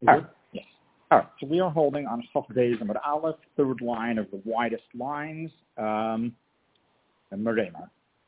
All right. Yes. All right. So we are holding on Chaf Beis Amud Aleph, third line of the widest lines, and Merema.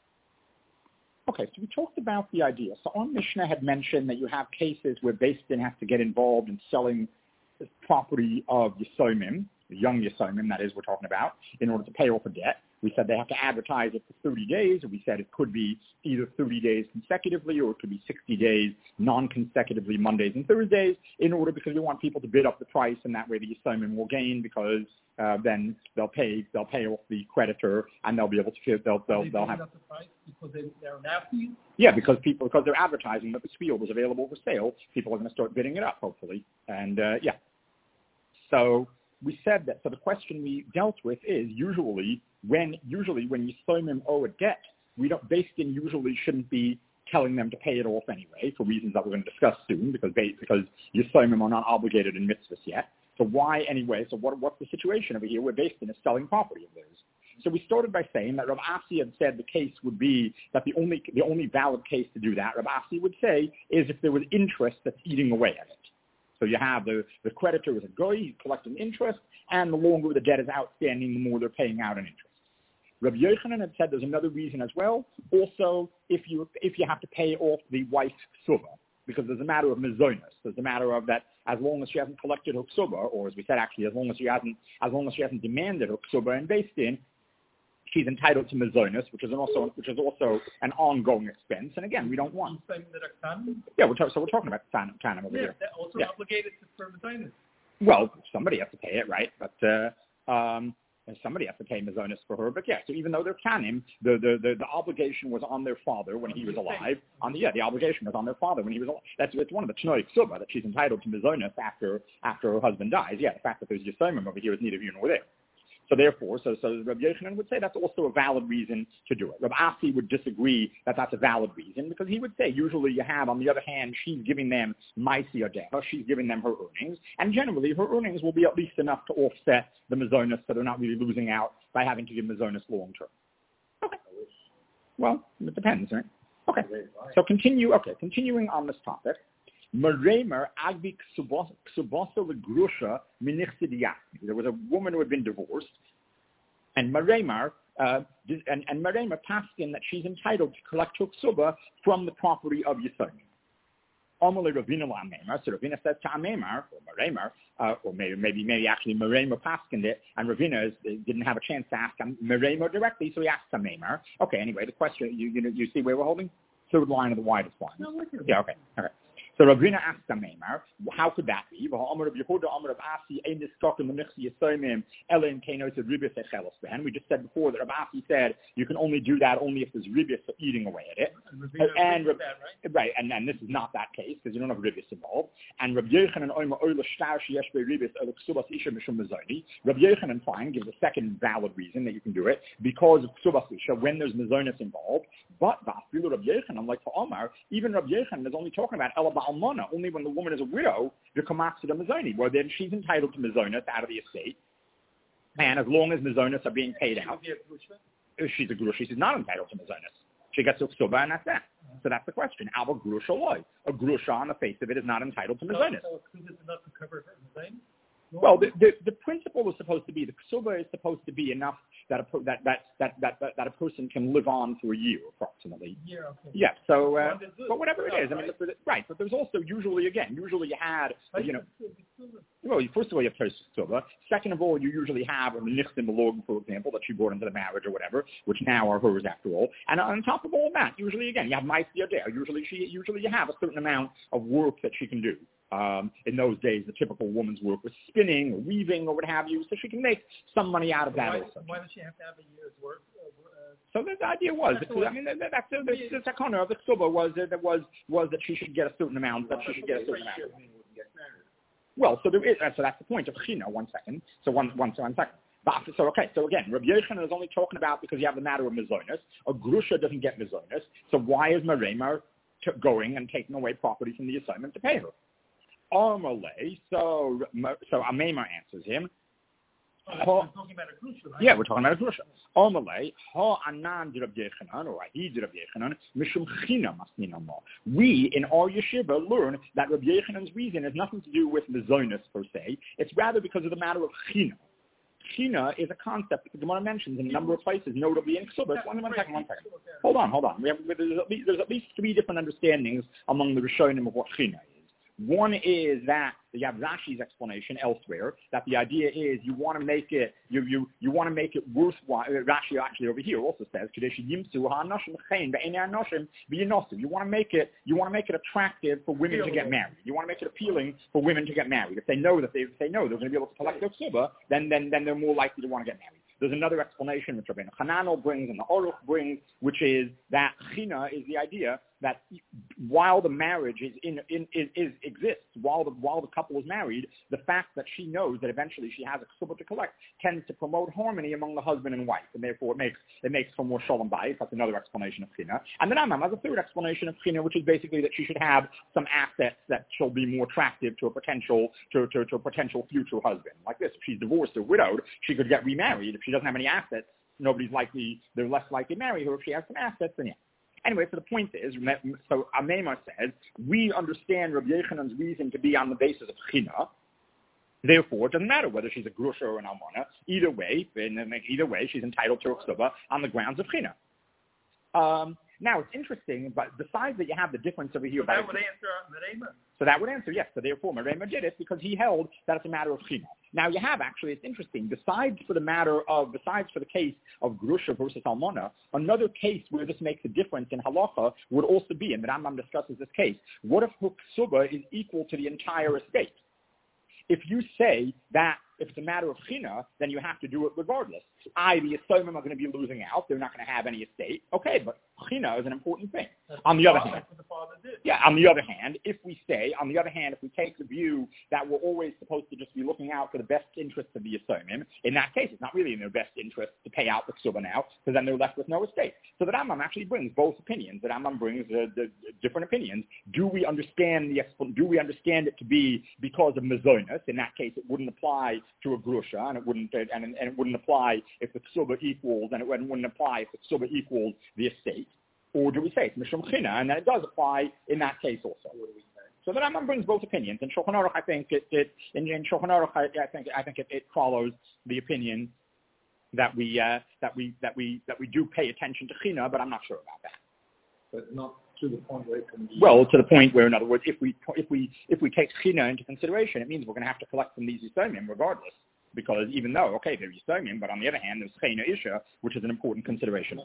Okay, so we talked about the idea. So our Mishnah had mentioned that you have cases where Beis Din has to get involved in selling the property of Yisomim, the young Yisomim, that is, we're talking about, in order to pay off a debt. We said they have to advertise it for 30 days, and we said it could be either 30 days consecutively or it could be 60 days non-consecutively, Mondays and Thursdays, because we want people to bid up the price, and that way the Yisomim will gain because then they'll pay off the creditor, and they'll be able to they'll have up the price because they're nasty. Yeah, because they're advertising that this field is available for sale. People are going to start bidding it up, hopefully, and yeah. So we said that. So the question we dealt with is usually when Yisomim owe a debt, Beis Din usually shouldn't be telling them to pay it off anyway, for reasons that we're going to discuss soon, because Yisomim are not obligated in mitzvahs yet. So why anyway? So what's the situation over here where Beis Din is selling property of theirs? So we started by saying that Rav Asi had said the case would be that the only valid case to do that, Rav Asi would say, is if there was interest that's eating away at it. So you have the creditor is a goy, he's collecting interest, and the longer the debt is outstanding, the more they're paying out in interest. Rabbi Yochanan had said there's another reason as well. Also, if you have to pay off the wife's ksuba, because there's a matter of mizonos. There's a matter of that as long as she hasn't collected her ksuba, or as we said actually, as long as she hasn't demanded her ksuba and Beis Din, she's entitled to mizonos, which is also an ongoing expense. And again, we don't want. Yeah, we're talking about tanim over here. They're also obligated for mizonos. Well, somebody has to pay it, right? But somebody has to pay mizonos for her. But yeah, so even though they're tanim, the obligation was on their father when he was alive. The obligation was on their father when he was alive. It's one of the tnoi ksuba that she's entitled to mizonos after her husband dies. Yeah, the fact that there's yisomim over here is neither here nor there. So therefore, so Rabbi Yochanan would say that's also a valid reason to do it. Rabbi Asi would disagree that that's a valid reason, because he would say usually you have, on the other hand, she's giving them maisi adeha, she's giving them her earnings, and generally her earnings will be at least enough to offset the mizonos, so they're not really losing out by having to give mizonos long term. Okay. Well, it depends, right? Okay. So continuing on this topic. Meremer agbi ksubasa legrusha minichsidiyasmi. There was a woman who had been divorced, and Meremer passed in that she's entitled to collect her ksuba from the property of Yisomim. Amalei Ravina la'amemer. So Ravina says to Amemer or Meremer, or maybe actually Meremer passed in it, and Ravina didn't have a chance to ask Meremer directly, so he asked Amemer. Okay, anyway, the question you see where we're holding? Third line of the widest line. Yeah. Okay. So Ravina asked Ameimar, how could that be? We just said before that Rav Asi said you can only do that only if there's ribis having away at it. And this is not that case because you don't have ribis involved. And Rabbi Yochanan fine gives a second valid reason that you can do it because of ksubas isha when there's mizonos involved. But Rabbi Yochanan, like for Omar, even Rabbi Yochanan is only talking about Almana, only when the woman is a widow, the kamatsu the mizoni, where then she's entitled to mizonos out of the estate, and as long as mizonos are being paid out, if she's a grusha, she's not entitled to mizonos. She gets a ksuba, and that's that. So that's the question. Alba grusha loy. A grusha on the face of it is not entitled to mizonos. So a ksuba is enough to cover her mizonos? Well, the principle is supposed to be, the ksuba is supposed to be enough that a person can live on for a year approximately. Yeah. So, but whatever it is, I mean, right. But there's also usually you had, well, first of all you have ksuba. Second of all, you usually have a nichtim belog, for example, that she brought into the marriage or whatever, which now are hers after all. And on top of all that, usually again you have ma'aseh there. Usually you have a certain amount of work that she can do. In those days, the typical woman's work was spinning or weaving or what have you, so she can make some money out of that also. Why does she have to have a year's work? So the idea was, the takana of the ksuba was that she should get a certain amount. Well, so there is. So that's the point of chino. 1 second. So one second. So again, Rabbi Yochanan is only talking about because you have the matter of mizonos. A grusha doesn't get mizonos. So why is Meremer going and taking away property from the assignment to pay her? Amalei, so Ameimar answers him. We're talking about a grusha, right? Yeah, we're talking about a grusha. Omalei ha anan de Rav Yechanan or ahi de Rav Yechanan mishum china masnina ma. We in our yeshiva learn that Rav Yechanan's reason has nothing to do with mezonos per se. It's rather because of the matter of china. China is a concept that the Gemara mentions in a number of places, notably in Ksubas. One second. Hold on. There's at least three different understandings among the Rishonim of what China is. One is that you have Rashi's explanation elsewhere that the idea is you want to make it you want to make it worthwhile. Rashi actually over here also says you want to make it attractive for women to get married. You want to make it appealing for women to get married. If they know they're going to be able to collect their ksuba, then they're more likely to want to get married. There's another explanation which Rabbeinu Hananel brings and the Aruch brings, which is that china is the idea that while the marriage exists, while the couple is married, the fact that she knows that eventually she has a ksuba to collect tends to promote harmony among the husband and wife, and therefore it makes for more shalom bayis. That's another explanation of china. And then Rambam has a third explanation of china, which is basically that she should have some assets that shall be more attractive to a potential future husband. Like this, if she's divorced or widowed, she could get remarried. If she doesn't have any assets, they're less likely to marry her. If she has some assets, then yeah. Anyway, so the point is, so Amema says, we understand Rabbi Yechanan's reason to be on the basis of china. Therefore, it doesn't matter whether she's a grusha or an almana. Either way, she's entitled to a ksuba on the grounds of china. Now, it's interesting, but besides that you have the difference over here. So that would answer Merema. So that would answer, yes. So therefore, Merema did it because he held that it's a matter of china. Now, you have actually, it's interesting, besides for the case of grusha versus almana, another case where this makes a difference in halacha would also be, and the Rambam discusses this case, what if her ksuba is equal to the entire estate? If you say that if it's a matter of china, then you have to do it regardless. The Yisomim are going to be losing out. They're not going to have any estate. Okay, but china is an important thing. On the other hand, if we take the view that we're always supposed to just be looking out for the best interests of the Yisomim, in that case, it's not really in their best interest to pay out the ksuba now, because then they're left with no estate. So the Rambam actually brings both opinions. The Rambam brings the different opinions. Do we understand it to be because of mezonos? In that case, it wouldn't apply to a grusha, and it wouldn't apply if the ksuba equals, and it wouldn't apply if the ksuba equals the estate. Or do we say it's mishum china, and then it does apply in that case also? So the Rambam brings both opinions. In Shulchan Aruch, I think it follows the opinion that we do pay attention to china, but I'm not sure about that. But not to the point where it can be. Well, to the point where, in other words, if we take china into consideration, it means we're going to have to collect from these yisomim regardless. Because even though, okay, they're yisomim, but on the other hand, there's china isha, which is an important consideration.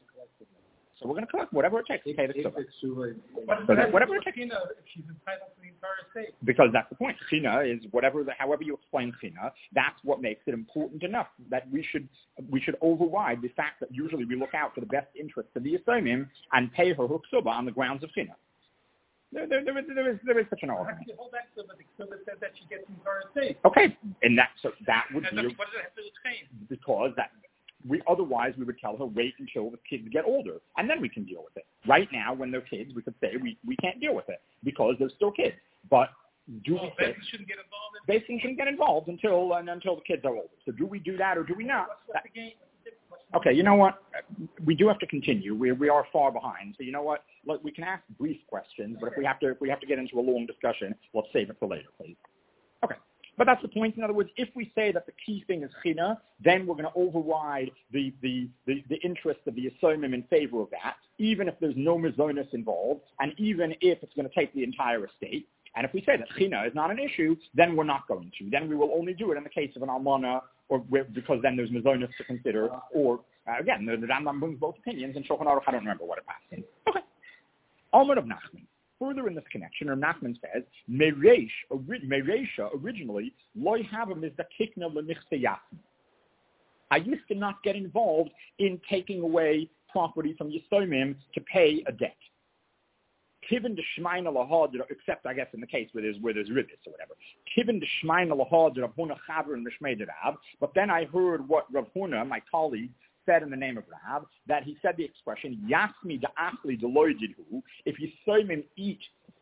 So we're going to collect whatever it takes to pay the ksuba. Whatever it takes. If she's entitled to the entire estate. Because that's the point. China is however you explain china, that's what makes it important enough that we should override the fact that usually we look out for the best interests of the Yisomim and pay her ksuba on the grounds of china. There is such an argument. How can you hold that ksuba? The ksuba says that she gets the entire estate. Okay, and that would be what does it have to do with chaim? Because otherwise we would tell her wait until the kids get older and then we can deal with it. Right now, when they're kids, we could say we can't deal with it because they're still kids. But Beis shouldn't get involved. Beis shouldn't get involved until the kids are older. So do we do that or do we not? What's the game? Okay, you know what? We do have to continue. We are far behind. So you know what? Look, we can ask brief questions, but if we have to get into a long discussion, let's save it for later, please. Okay. But that's the point. In other words, if we say that the key thing is china, then we're going to override the interest of the yisomim in favor of that, even if there's no mezonos involved, and even if it's going to take the entire estate. And if we say that china is not an issue, then we're not going to. Then we will only do it in the case of an almana, because then there's mezonos to consider. Or again, the Rambam brings both opinions, and Shulchan Aruch, I don't remember what it passed in. Okay. Almar of Nachman. Further in this connection, Rav Nachman says, Mereisha originally, loy hava mizdakikna lenichteyasm. I used to not get involved in taking away property from Yisomim to pay a debt. Kivin de Shmaina lahad, except I guess in the case where there's ribbis or whatever. Kivin de Shmaina lahad, Rav Huna Chaver and Mishmei Rav. But then I heard what Rav Huna, my colleague, said in the name of Rav, that he said the expression Yasmi de Achli de Loydidhu. If Yisomim eat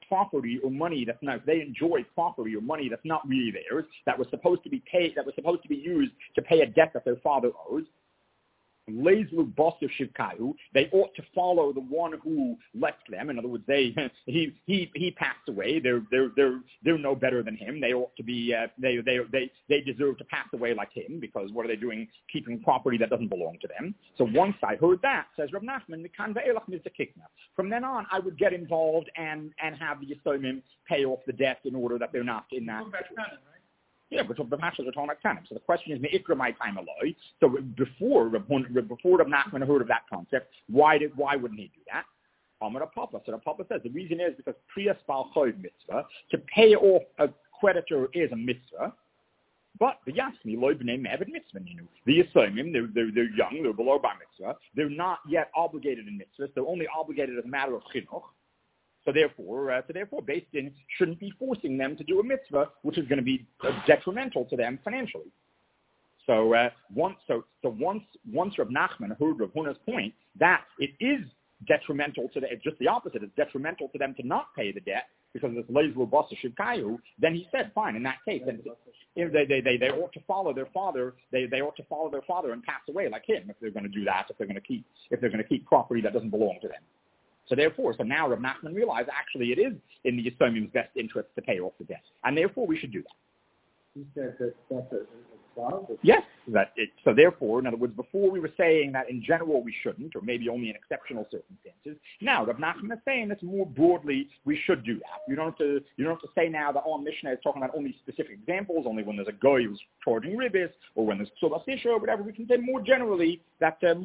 property or money that's not, if they enjoy property or money that's not really theirs, that was supposed to be paid, that was supposed to be used to pay a debt that their father owes, Lezlu Boster Shivkayu, they ought to follow the one who left them. In other words, he passed away. They're no better than him. They ought to be they deserve to pass away like him, because what are they doing keeping property that doesn't belong to them? So once I heard that, says Rav Nachman, from then on I would get involved and have the Yisomim pay off the debt in order that they're not in that situation. Yeah, but the Mashals are talking about Tanim. So the question is, Me'ikra my time aloi. So before Rav Nachman heard of that concept, why wouldn't he do that? Amar Papa. So the Papa says the reason is because Priyas Bal Choiv mitzvah, to pay off a creditor is a mitzvah. But the Yasmi loy b'nei me'avad mitzvah ninu. The Yisomim, they're young, they're below bar mitzvah. They're not yet obligated in mitzvahs. They're only obligated as a matter of chinuch. So therefore, Beis Din shouldn't be forcing them to do a mitzvah, which is going to be detrimental to them financially. So once Rav Nachman heard Rav Huna's point that it is detrimental to them, it's just the opposite. It's detrimental to them to not pay the debt because it's lezlu basa shivkayu. Then he said, fine. In that case, then they ought to follow their father. They ought to follow their father and pass away like him if they're going to do that. If they're going to keep property that doesn't belong to them. So now Rav Nachman realized actually it is in the Yisomim's best interest to pay off the debt, and therefore we should do that. He said that's a clause? Yes. So therefore, in other words, before we were saying that in general we shouldn't, or maybe only in exceptional circumstances, now Rav Nachman is saying that more broadly we should do that. You don't have to say now that Mishnah is talking about only specific examples, only when there's a goy who's charging ribis, or when there's ksubas isha, or whatever. We can say more generally that there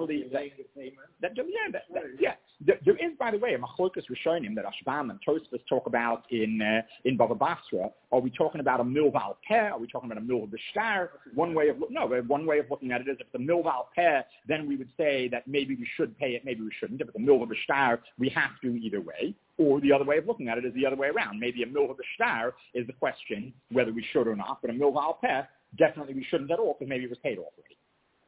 is, by the way, a machlokas rishonim that Ashbam and Tosfos talk about in Bava Basra. Are we talking about a milval peh? Are we talking about a milval b'shtar? One way of looking at it is if it's a milval peh, then we would say that maybe we should pay it, maybe we shouldn't. If it's a milval b'shtar, we have to either way. Or the other way of looking at it is the other way around. Maybe a milval b'shtar is the question whether we should or not, but a milval peh, definitely we shouldn't at all because maybe it was paid off already.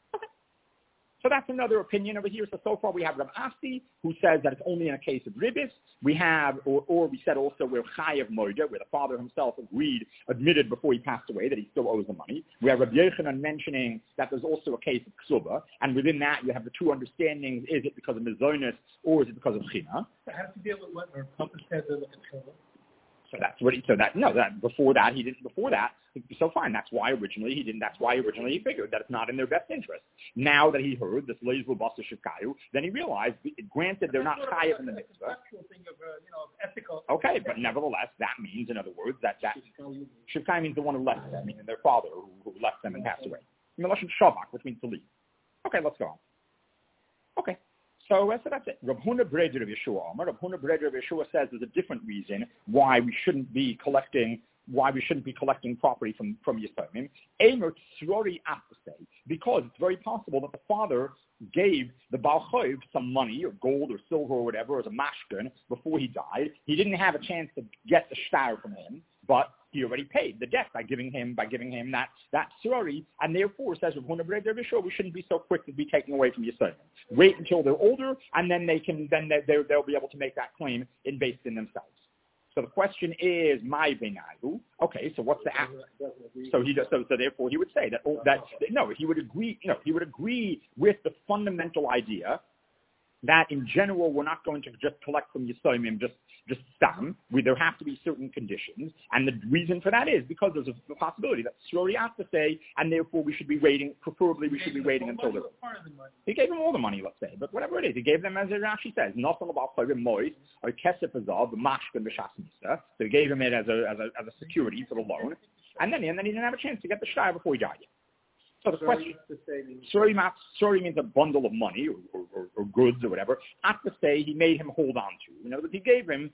So that's another opinion over here. So far we have Rav Asi, who says that it's only in a case of ribis. We have, or we said also where Chayav Moida, where the father himself admitted before he passed away that he still owes the money. We have Rabbi Yochanan mentioning that there's also a case of ksuba, and within that you have the two understandings: is it because of mizonis or is it because of china? So how to deal with what our Papa said to look at ksuba? So that's what before that he didn't. Before that, so fine. That's why originally he didn't. That's why originally he figured that it's not in their best interest. Now that he heard this lezlu basa shivkayu, then he realized. Granted, they're not chayav in the mitzvah. Thing of ethical. Okay, but nevertheless, that means, in other words, that shivkayu means the one who left them, meaning their father who left them and passed away. Milashon shavak, which means to leave. Okay, let's go on. Okay. So that's it. Rav Huna Breder of Yeshua Amar. Rav Huna Breder of Yeshua says there's a different reason why we shouldn't be collecting property from Yisomim. Eimer Tzrori Afasei, because it's very possible that the father gave the Baal Choiv some money or gold or silver or whatever as a mashkin before he died. He didn't have a chance to get the shtar from him, but he already paid the debt by giving him that tzrori, and therefore says Rav Huna Breder B'Shua, we shouldn't be so quick to be taking away from Yisrael. Wait until they're older, and then they'll be able to make that claim based in themselves. So the question is, my benayu. Okay, so what's the so he does. So therefore, he would say he would agree with the fundamental idea that in general we're not going to just collect from Yisomim just stam. There have to be certain conditions, and the reason for that is because there's a possibility that Srori has to say, and therefore we should be waiting. Preferably, we should be waiting until the. He gave them all the money, let's say, but whatever it is, he gave them, as Rashi says, nothing about mois or kesef azov, the mashkin b'shas misa. So he gave him it as a security for the loan, and then he didn't have a chance to get the shtar before he died yet. So the question, Sori means a bundle of money or goods or whatever. At the say he made him hold on to. You know, but he gave him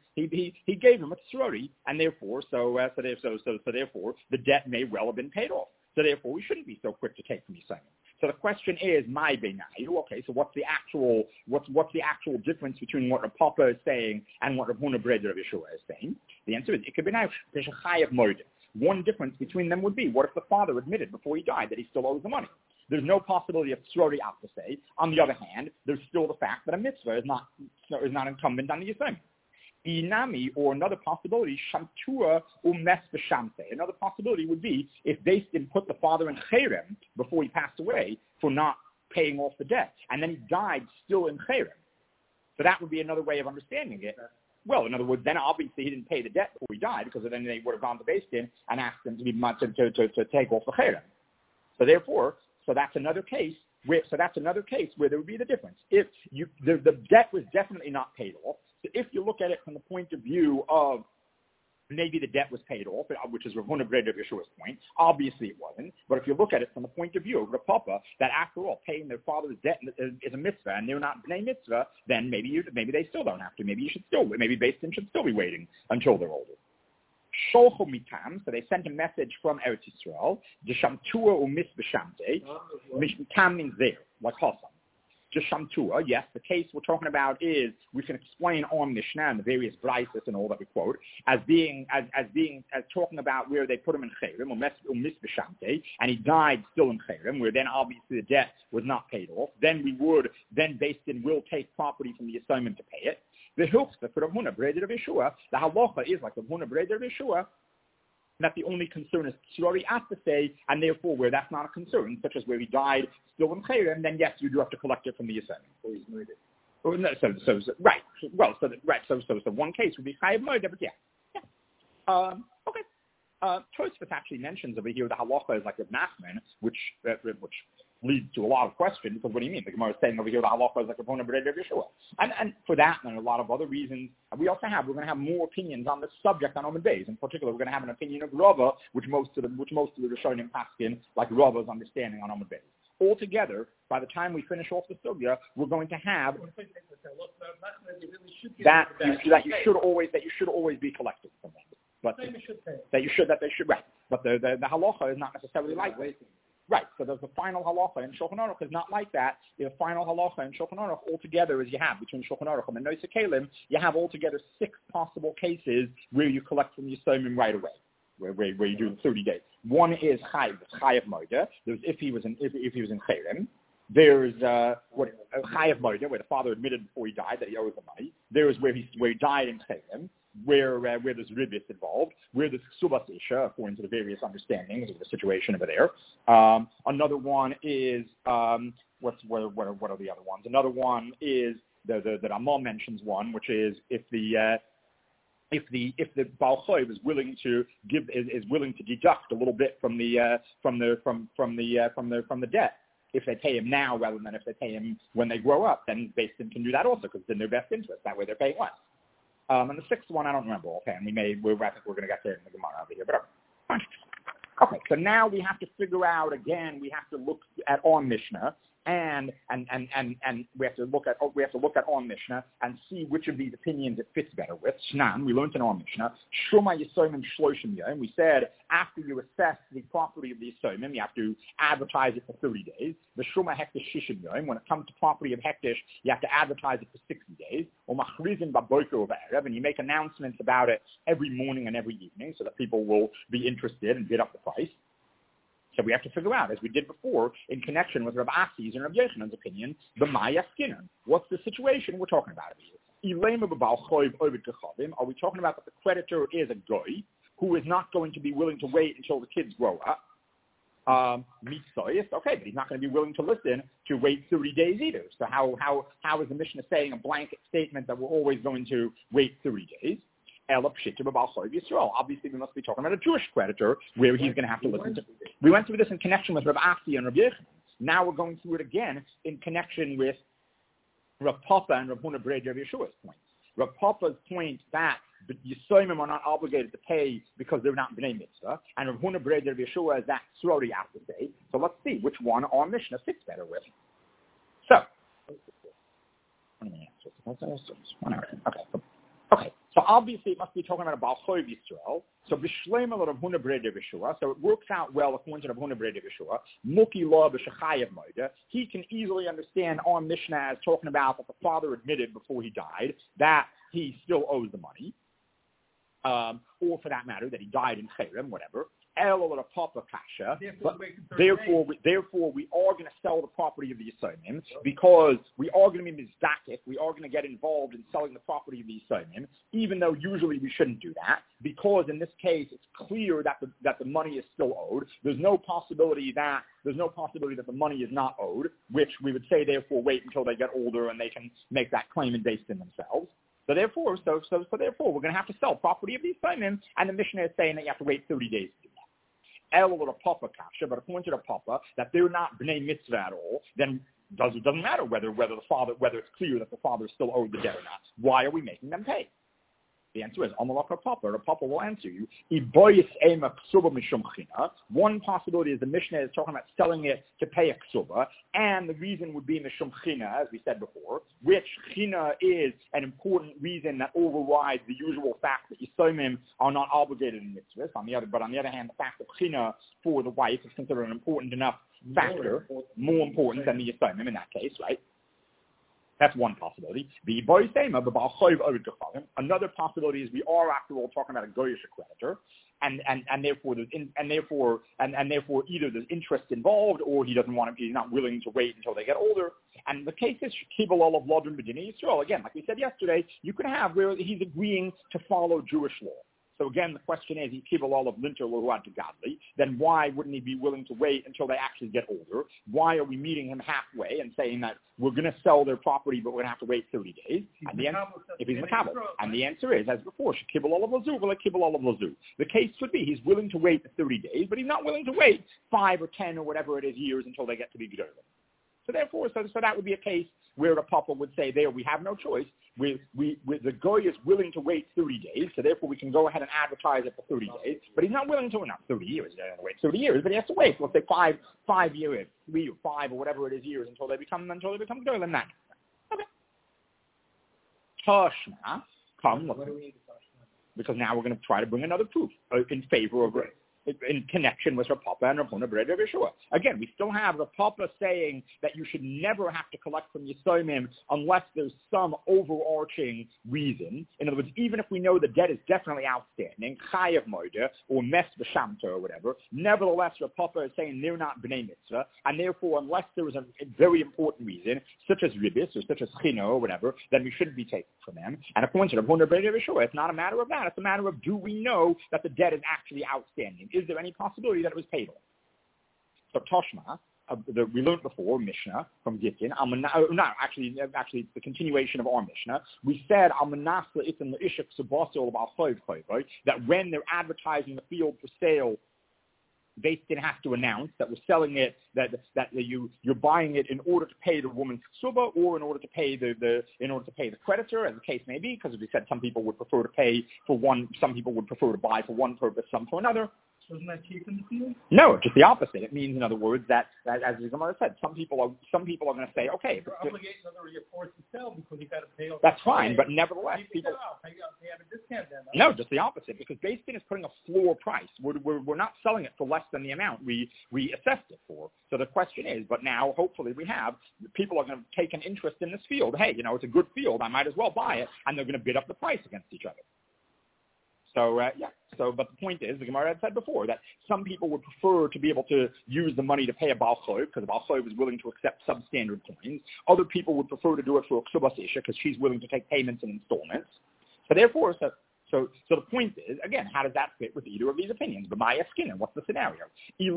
a Sori, and therefore, therefore, the debt may well have been paid off. So therefore, we shouldn't be so quick to take from Yisrael. So the question is, my benayu. Okay, so what's the actual difference between what Rav Papa is saying and what Rav Huna Breder of Yeshua is saying? The answer is it could be now. There's a chayav moed. One difference between them would be, what if the father admitted before he died that he still owes the money? There's no possibility of tzrori after. On the other hand, there's still the fact that a mitzvah is not incumbent on the Yisrael. Inami, or another possibility, Shamtua Umes B'Shamte. Another possibility would be if Beis Din put the father in Cherem before he passed away for not paying off the debt, and then he died still in Cherem. So that would be another way of understanding it. Well, in other words, then obviously he didn't pay the debt before he died, because then they would have gone to Beis Din and asked him to take off the Cherem. So therefore, that's another case where there would be the difference. If the debt was definitely not paid off, so if you look at it from the point of view of maybe the debt was paid off, which is Rav Huna B'Rei Rav Yeshua's point. Obviously it wasn't. But if you look at it from the point of view of Rav Papa, that after all, paying their father's debt is a mitzvah, and they're not b'nei mitzvah, then maybe they still don't have to. Maybe Beis Din should still be waiting until they're older. Sholcho mitam, so they sent a message from Eretz Yisrael. Jeshamtua umis b'shamte. Mitam means there, like Chasam. Jeshamtua, yes, the case we're talking about is, we can explain on Mishnah and the various brises and all that we quote, as talking about where they put him in Cherem, umis b'shamte, and he died still in Cherem, where then obviously the debt was not paid off. Then Beis Din will take property from the assignment to pay it. The Hilchta for Rav Huna B'Rei Rav Yeshua, the halacha is like Rav Huna B'Rei Rav Yeshua, that the only concern is Tzrori Astasei, and therefore where that's not a concern, such as where he died still in Cherem, then yes, you do have to collect it from the assignment. Or he's murdered. So one case would be Chayav Murder, but yeah. Okay. Tosfos actually mentions over here the halacha is like Rav Nachman, which leads to a lot of questions, because what do you mean? The Gemara is saying over here the halacha is like Rav Huna B'Rei Rav Yeshua. And for that and a lot of other reasons, we're going to have more opinions on this subject on Omen Beis. In particular, we're going to have an opinion of Rava, which most of the Rishonim Paskin, like Rava's understanding on Omen Beis. Altogether, by the time we finish off the sugya, we're going to have that you should always be collecting from them. But they should, right. But the halacha is not necessarily like that. Right, so there's the final halacha, and Shulchan Aruch is not like that. The final halacha and Shulchan Aruch altogether is you have, between Shulchan Aruch and Noisei Kelim, you have altogether 6 possible cases where you collect from Yisomim right away, where you do the 30 days. One is Chayav Moida. There's if he was in Cherem. There's Chayav Moida, where the father admitted before he died that he owes the money. There is where he died in Cherem, where there's ribis involved, where there's ksubas isha, according to the various understandings of the situation over there. Another one is what are the other ones? Another one is the Ramah mentions one, which is if the Baal Choiv is willing to deduct a little bit from the debt. If they pay him now rather than if they pay him when they grow up, then Beis Din can do that also, because it's in their best interest. That way they're paying less. And the 6th one, I don't remember offhand. I think we're going to get there in the Gemara over here, but fine. Okay, so now we have to figure out again. We have to look at on Mishnah, and we have to look at on Mishnah and see which of these opinions it fits better with. Shnan, we learned in on Mishnah. Shuma Yisomim Shloshim Yom. We said after you assess the property of the Yisomim, you have to advertise it for 30 days. The Shuma Hektish Shishim Yom. When it comes to property of Hektish, you have to advertise it for 60 days. Or Machrizin Baboker over Erev, and you make announcements about it every morning and every evening, so that people will be interested and bid up the price. So we have to figure out, as we did before, in connection with Rav Asi's and Rav Yechanan's opinion, the Maya Skinner. What's the situation we're talking about here? Are we talking about that the creditor is a goy who is not going to be willing to wait until the kids grow up? Okay, but he's not going to be willing to listen to wait 30 days either. So how is the Mishnah saying a blanket statement that we're always going to wait 30 days? Obviously, we must be talking about a Jewish creditor where he's going to have to listen to. We went through this in connection with Rav Asi and Rav Yechanan. Now we're going through it again in connection with Rav Papa and Rav Huna B'Rei Rav Yeshua's points. Rav Papa's point that the Yisomim are not obligated to pay because they're not B'nei Mitzvah, and Rav Huna B'Rei Rav Yeshua is that Tzrori Astasei. So let's see which one our Mishnah fits better with. So, Okay. So obviously it must be talking about a Baal Choiv Yisrael. So b'shleima Rav Huna B'Rei Rav Yeshua. So it works out well according to Rav Huna B'Rei Rav Yeshua. Muki law b'shechayev moida. He can easily understand our Mishnah as talking about that the father admitted before he died that he still owes the money. or for that matter, that he died in Cherem, whatever. Therefore, we are going to sell the property of the Yisomim because we are going to be mizdakif. We are going to get involved in selling the property of the Yisomim, even though usually we shouldn't do that, because in this case it's clear that the money is still owed. There's no possibility that the money is not owed, which we would say therefore wait until they get older and they can make that claim and based in themselves. So therefore, we're going to have to sell property of the Yisomim, and the Mishnah is saying that you have to wait 30 days to do that. Or a papa kasha, but according to the papa that they're not bnei mitzvah at all, then it doesn't matter whether it's clear that the father still owed the debt or not. Why are we making them pay? The answer is Amalaka Papa. The Papa will answer you. One possibility is the Mishnah is talking about selling it to pay a ksuba, and the reason would be Mishum China, as we said before, which China is an important reason that overrides the usual fact that Yisomim are not obligated in mitzvahs. On the other hand, the fact of China for the wife is considered an important enough factor, more important than the Yisomim in that case, right? That's one possibility. Another possibility is we are, after all, talking about a goyish creditor, and therefore either there's interest involved or he's not willing to wait until they get older. And the case is kibbul olav lodin b'dinei Yisrael. Again, like we said yesterday, you can have where he's agreeing to follow Jewish law. So again, the question is, he kibbul olav linter lohuad to godly. Then why wouldn't he be willing to wait until they actually get older? Why are we meeting him halfway and saying that we're going to sell their property, but we're going to have to wait 30 days? If he's makabel, and the answer is, as before, kibbul olav lazu, like kibbul olav lazu. The case would be he's willing to wait the 30 days, but he's not willing to wait 5 or 10 or whatever it is years until they get to be gedolim. So therefore, so that would be a case where a papa would say, there, we have no choice. The goy is willing to wait 30 days, so therefore we can go ahead and advertise it for 30 days. But he's not willing to, not 30 years, he doesn't wait 30 years, but he has to wait, let's say 5 years, 3 or 5 or whatever it is years until they become gedolim. That. Okay. Tashma, come, because now we're going to try to bring another proof in favor of it. In connection with Rav Papa and Rav Huna B'Rei Rav Yeshua. Again, we still have Rav Papa saying that you should never have to collect from Yisomim unless there's some overarching reason. In other words, even if we know the debt is definitely outstanding, Chayav Moida or Mes B'Shamta or whatever, nevertheless Rav Papa is saying they're not B'nei Mitzvah, and therefore unless there is a very important reason, such as Ribis or such as Chino or whatever, then we shouldn't be taking from them. And according to Rav Huna B'Rei Rav Yeshua, it's not a matter of that. It's a matter of, do we know that the debt is actually outstanding? Is there any possibility that it was paid off? So Toshma, we learned before, Mishnah from Gittin, actually it's the continuation of our Mishnah. We said that when they're advertising the field for sale, they still have to announce that we're selling it, that you're buying it in order to pay the woman's ksuba or in order to pay the creditor, as the case may be, because as we said, some people would prefer to pay for one, some people would prefer to buy for one purpose, some for another. Wasn't that cheap in the field? No, just the opposite. It means, in other words, that as the Gemara said, some people are going to say, okay, you're obligated, in other words, you're forced to sell because you got to pay off. That's fine, but nevertheless, people. They have a discount then. No, just the opposite, because Beis Din is putting a floor price. We're not selling it for less than the amount we assessed it for. So the question is, but now hopefully people are going to take an interest in this field. Hey, it's a good field. I might as well buy it, and they're going to bid up the price against each other. So, but the point is, the Gemara had said before, that some people would prefer to be able to use the money to pay a Baal Chov, because a Baal Chov is willing to accept substandard coins. Other people would prefer to do it for a Ksubas Isha, because she's willing to take payments in installments. So therefore, so the point is, again, how does that fit with either of these opinions? But my Eskinen, what's the scenario?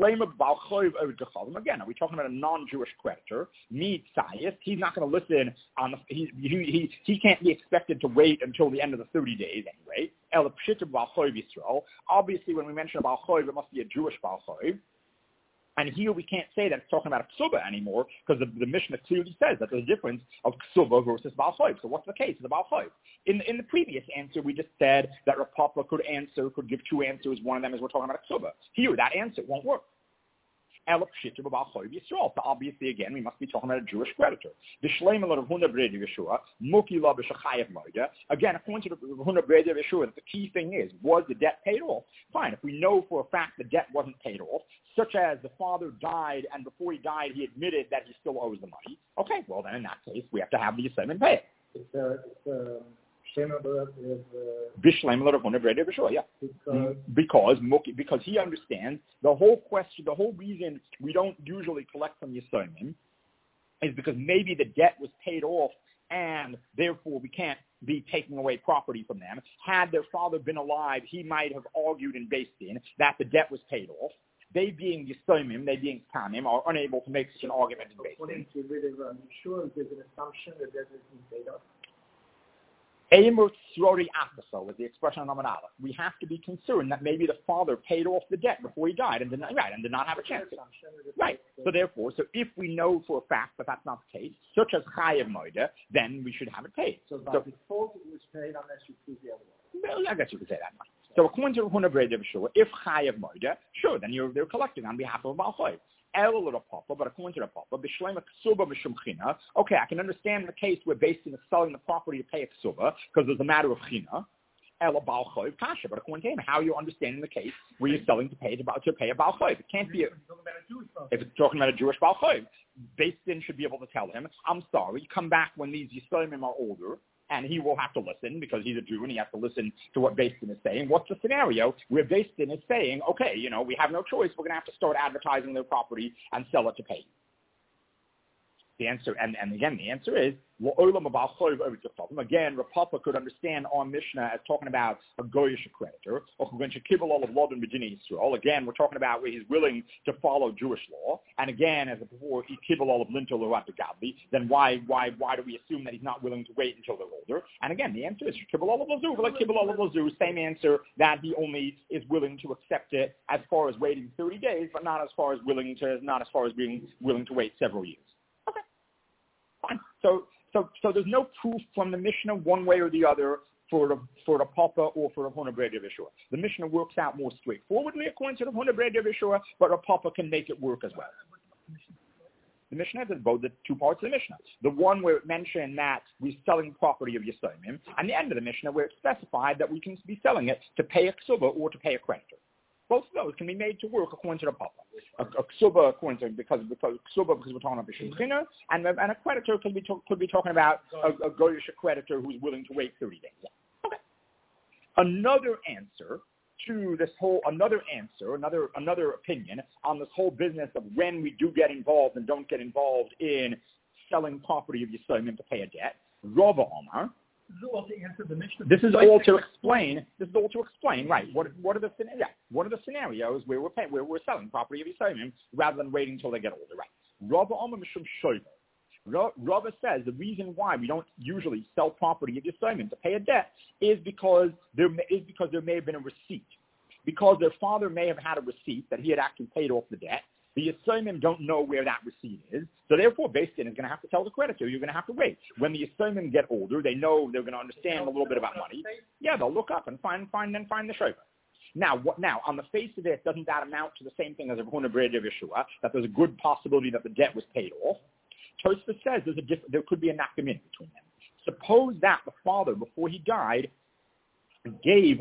Again, are we talking about a non-Jewish creditor? Mead Sayis, he's not going to listen on he can't be expected to wait until the end of the 30 days anyway. Obviously, when we mention a Baal Chov, it must be a Jewish Baal Chov. And here we can't say that it's talking about a ksuba anymore, because the Mishnah clearly says that there's a difference of ksuba versus Baal Chov. So what's the case of the Baal Chov? In the previous answer, we just said that Rav Papa could give two answers. One of them is we're talking about a ksuba. Here, that answer won't work. So obviously, again, we must be talking about a Jewish creditor. Again, according to the Huna B'Rei Rav Yeshua, the key thing is, was the debt paid off? Fine. If we know for a fact the debt wasn't paid off, such as the father died, and before he died, he admitted that he still owes the money. Okay, well then in that case, we have to have the Yisrael pay it. It's Bishleim l'Ravuna Breder B'Shua, yeah. Because he understands the whole question, the whole reason we don't usually collect from Yisomim is because maybe the debt was paid off and therefore we can't be taking away property from them. Had their father been alive, he might have argued in Beis Din that the debt was paid off. They being Yisomim, they being Kamim, are unable to make such an argument in Beis Din. Sure, there's an assumption that debt has been paid off. Eimut Srori Apaso was the expression on Amud Aleph. We have to be concerned that maybe the father paid off the debt before he died and did not have a chance. Right. So therefore, if we know for a fact that that's not the case, such as Chayev Moida, then we should have it paid. So by default, it was paid unless you prove the other one. Well, I guess you could say that much. So according to Huna Breder B'Shua, if Chayev Moida, sure, then they're collecting on behalf of Baal Chayv. But according to the Papa, okay, I can understand the case where Beis Din is selling the property to pay a ksuba because there's a matter of china. But according to him, how are you understanding the case where you're selling to pay a Baal Chayv? It can't be if it's talking about a Jewish Baal Chayv. Beis Din should be able to tell him, I'm sorry, come back when these Yisraelim are older, and he will have to listen because he's a Jew and he has to listen to what Beis Din is saying. What's the scenario where Beis Din is saying, okay, we have no choice, we're going to have to start advertising their property and sell it to pay? The answer, and again, the answer is, again, Rapapa could understand our Mishnah as talking about a goyish creditor, or again, we're talking about where he's willing to follow Jewish law, and again, as before, then why do we assume that he's not willing to wait until they're older? And again, the answer is same answer, that he only is willing to accept it as far as waiting 30 days, but not as far as being willing to wait several years. Fine. So there's no proof from the Mishnah one way or the other for the Papa or for the Huna Breder B'Shua. The Mishnah works out more straightforwardly according to the Huna Breder B'Shua, but the Papa can make it work as well. The Mishnah has both the two parts of the Mishnah. The one where it mentioned that we're selling property of Yisomim, and the end of the Mishnah where it specified that we can be selling it to pay a ksuba or to pay a creditor. Both of those can be made to work according to the Papa. A ksuba according to because we're talking about b'shum china, and a creditor could be talking about a goyish creditor who's willing to wait 30 days. Yeah. Okay. Another answer to this another opinion on this whole business of when we do get involved and don't get involved in selling property of Yisomim to pay a debt. Rava Omar. This is all to explain. Right? What are the scenarios where we're selling property of Yisomim rather than waiting until they get older? Right? Rava Omar Mishum Shoiver. Rava says the reason why we don't usually sell property of Yisomim to pay a debt is because there may have been a receipt, because their father may have had a receipt that he had actually paid off the debt. The Yisomim don't know where that receipt is, so therefore Beis Din is going to have to tell the creditor, you're going to have to wait. When the Yisomim get older, they know they're going to understand a little bit about money. Yeah, they'll look up and find the shofar. Now, on the face of it, doesn't that amount to the same thing as a Huna Breder B'Shua, that there's a good possibility that the debt was paid off? Tosfos says there could be a nafkamina between them. Suppose that the father, before he died, gave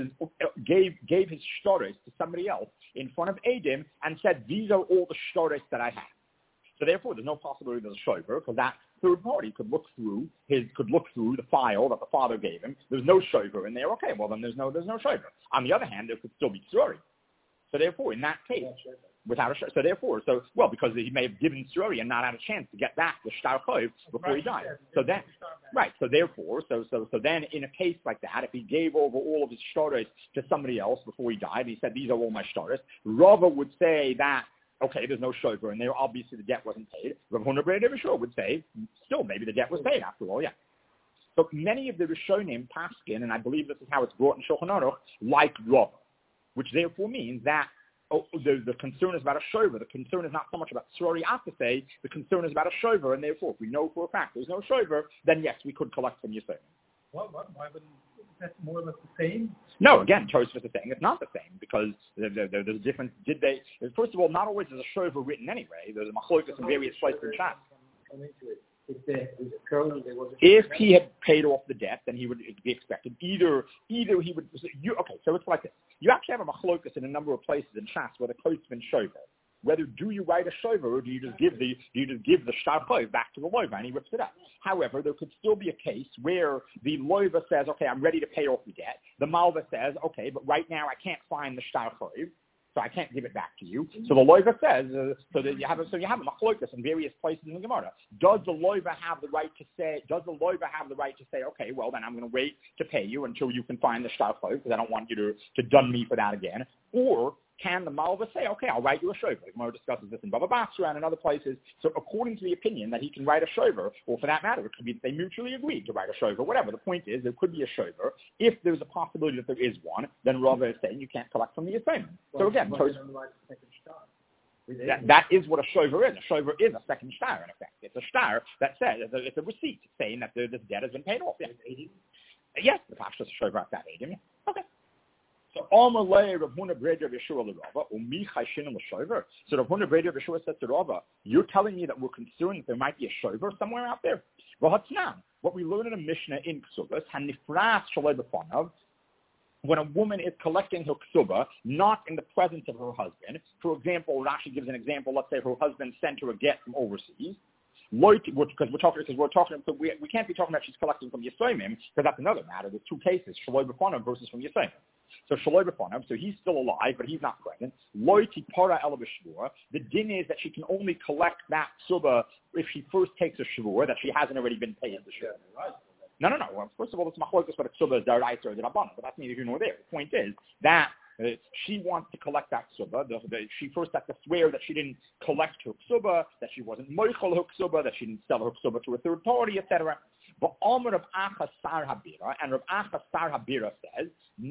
his shtoros to somebody else in front of Edim and said, these are all the shtoros that I have. So therefore, there's no possibility there's a shofar, because that third party could look through the file that the father gave him. There's no shofar in there. Okay, well then there's no shofar. On the other hand, there could still be tzrori. So therefore, in that case, without a shofar, because he may have given tzrori and not had a chance to get back the shtar chayv before he died. So then, right. So therefore, so then in a case like that, if he gave over all of his shtaros to somebody else before he died, he said these are all my shtaros. Rava would say that, okay, there's no shofar in there. Obviously, the debt wasn't paid. Rav Huna Breder B'Shua would say, still, maybe the debt was paid after all, yeah. So many of the Rishonim paskin, and I believe this is how it's brought in Shulchan Aruch, like Rava, which therefore means that the concern is about a shofar. The concern is not so much about tzrori after the concern is about a shofar, and therefore, if we know for a fact there's no shofar, then yes, we could collect from Yisomim. Why wouldn't that more or less the same? No, again, Tosfos is saying it's not the same because there's a difference. First of all, not always is a shofar written anyway. There's a machlokas in various places in Shas. If he had paid off the debt, then he would be expected. Either he would. Okay, so it's like this. You actually have a machlokas in a number of places in Shas where the kodesh been shofar. whether do you write a shover or do you just give the shtar chayv back to the loiva and he rips it up. However, there could still be a case where the loiva says, okay, I'm ready to pay off the debt. The malva says, okay, but right now I can't find the shtar chayv, so I can't give it back to you. So the loiva says, so you have a machlokas in various places in the Gemara. Does the loiva have the right to say, okay, well then I'm going to wait to pay you until you can find the shtar chayv because I don't want you to dun me for that again? Or can the malva say, okay, I'll write you a shover? The Gemara discusses this in Baba Basra and in other places. So according to the opinion that he can write a shover, or for that matter, it could be that they mutually agreed to write a shover, whatever. The point is, there could be a shover. If there's a possibility that there is one, then Rava is saying you can't collect from the assignment. So again, that is what a shover is. A shover is a second shtar, in effect. It's a shtar that says, it's a receipt saying that this debt has been paid off. Yeah. Yes, the Pashas shover at that age. Okay. So Amalei Rav Huna Breder Yeshua l'Rava Umichai Shinin l'Shover. So Rav Huna Breder Yeshua said to Rava, "You're telling me that we're concerned that there might be a shover somewhere out there." Well, what we learn in a Mishnah in Ksubas, Hanifras Shalei B'Fanav, when a woman is collecting her ksuba, not in the presence of her husband. For example, Rashi gives an example. Let's say her husband sent her a get from overseas. Because we can't be talking about she's collecting from Yisraelim, because that's another matter. There's two cases, Shaloi B'Fanav versus from Yisraelim. So Shaloi B'Fanav, so he's still alive, but he's not present. Loi Tipara Ela B'Shvur. The din is that she can only collect that ksuba if she first takes a shvur, that she hasn't already been paid the shvur. No. Well, first of all, it's machlokas, but a ksuba is daraisa or rabbanan, but that's neither here nor there. The point is that she wants to collect that ksuba. She first has to swear that she didn't collect her ksuba, that she wasn't moichel her ksuba, that she didn't sell her ksuba to a third party, etc. But Omer Rav Acha Sar Habira, and Rav Acha Sar Habira says,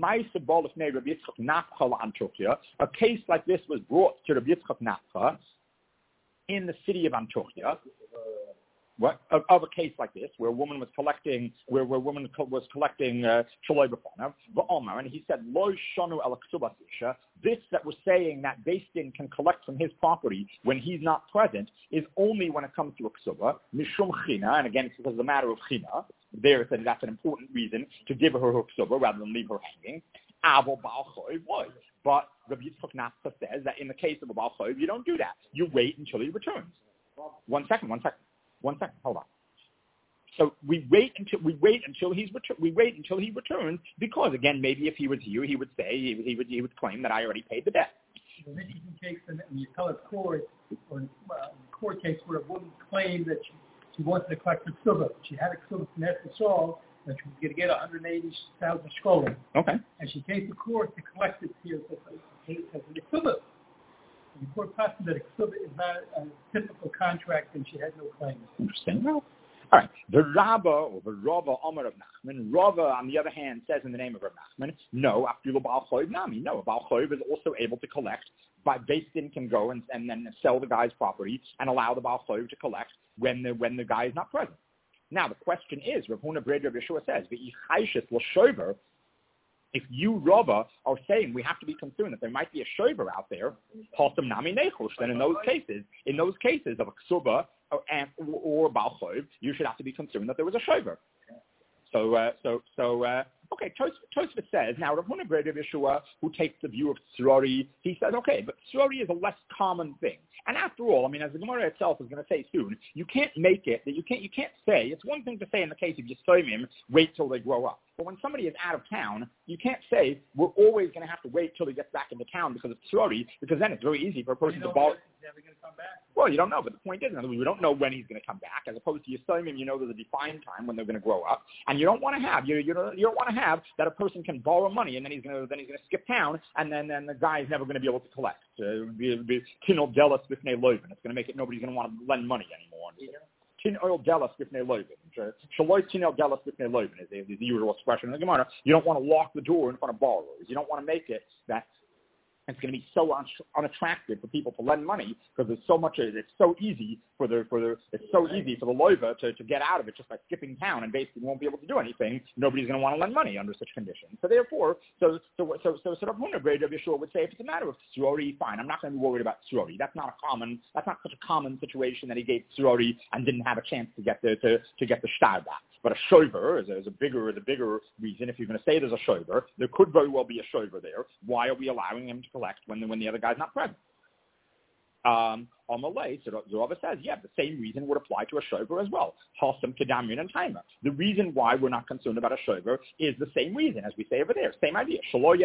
a case like this was brought to Rabbi Yitzchak Nafcha in the city of Antiochia. Of a case like this, where a woman was collecting, shaloi b'fanav, v'omer, and he said, lo shonu el ksubas isha, this that we're saying that Beis Din can collect from his property when he's not present is only when it comes to a ksuba, mishum china, and again, it's because of the matter of china. There it said that's an important reason to give her ksuba rather than leave her hanging. Avo ba'al choiv was. But Rabbi Yitzchak Nafcha says that in the case of a ba'al choiv, you don't do that. You wait until he returns. One second, hold on. So we wait until he returns because again, maybe if he was here, he would say he would claim that I already paid the debt. In this case, when you tell a court, or a court case where a woman claimed that she wanted to collect her ksuba, she had a ksuba from Etzisol, that she was going to get 180,000 shkolim. Okay. And she came to court to collect it here as a ksuba. The court found that a ksuba is not a typical contract, and she had no claim. Interesting. Well, all right. The Rabba or the Rava Omer of Nachman. Rava, on the other hand, says in the name of Rav Nachman, no, Afilu Baal Choiv Nami. No, a Baal Choiv is also able to collect. By Beis Din can go and then sell the guy's property and allow the Baal Choiv to collect when the guy is not present. Now the question is, Rav Huna Breder Yeshua says, "V'yichayshes l'shover." If you, Rava, are saying we have to be concerned that there might be a shover out there, then in those cases of a ksuba or a Baal Choiv, you should have to be concerned that there was a shover. Okay, Tosfot says, now Rav Huna Breder Yeshua, who takes the view of Tzrori, he says, okay, but Tzrori is a less common thing. And after all, I mean, as the Gemara itself is going to say soon, you can't make it, that you can't say, it's one thing to say in the case of Yisraelim, wait till they grow up. But when somebody is out of town, you can't say, we're always going to have to wait till he gets back into town because of Tzrori, because then it's very easy for a person to borrow. Never going to come back. Well, you don't know, but the point is, in other words, we don't know when he's going to come back. As opposed to Yisraelim, you know there's a defined time when they're going to grow up, and you don't want to have that a person can borrow money and then he's going to skip town, and then the guy's never going to be able to collect. Tinol delas b'fnei loivin. It's going to make it nobody's going to want to lend money anymore. Tinol delas b'fnei loivin. Shaloi tinol delas b'fnei loivin is the usual expression in the Gemara. You don't want to lock the door in front of borrowers. You don't want to make it that it's going to be so unattractive for people to lend money because it's so easy for the loiva to get out of it just by skipping town and basically won't be able to do anything. Nobody's going to want to lend money under such conditions. So therefore, Rav Huna Breder Yeshua would say if it's a matter of tzrori, fine. I'm not going to be worried about tzrori. That's not such a common situation that he gave tzrori and didn't have a chance to get the shtar back. But a shover is a bigger reason. If you're going to say there's a shover, there could very well be a shover there. Why are we allowing him to collect when the other guy's not present? Amalei, so the Rava says, yeah, the same reason would apply to a shover as well. Hasam kedamrin and timer. The reason why we're not concerned about a shover is the same reason as we say over there. Same idea.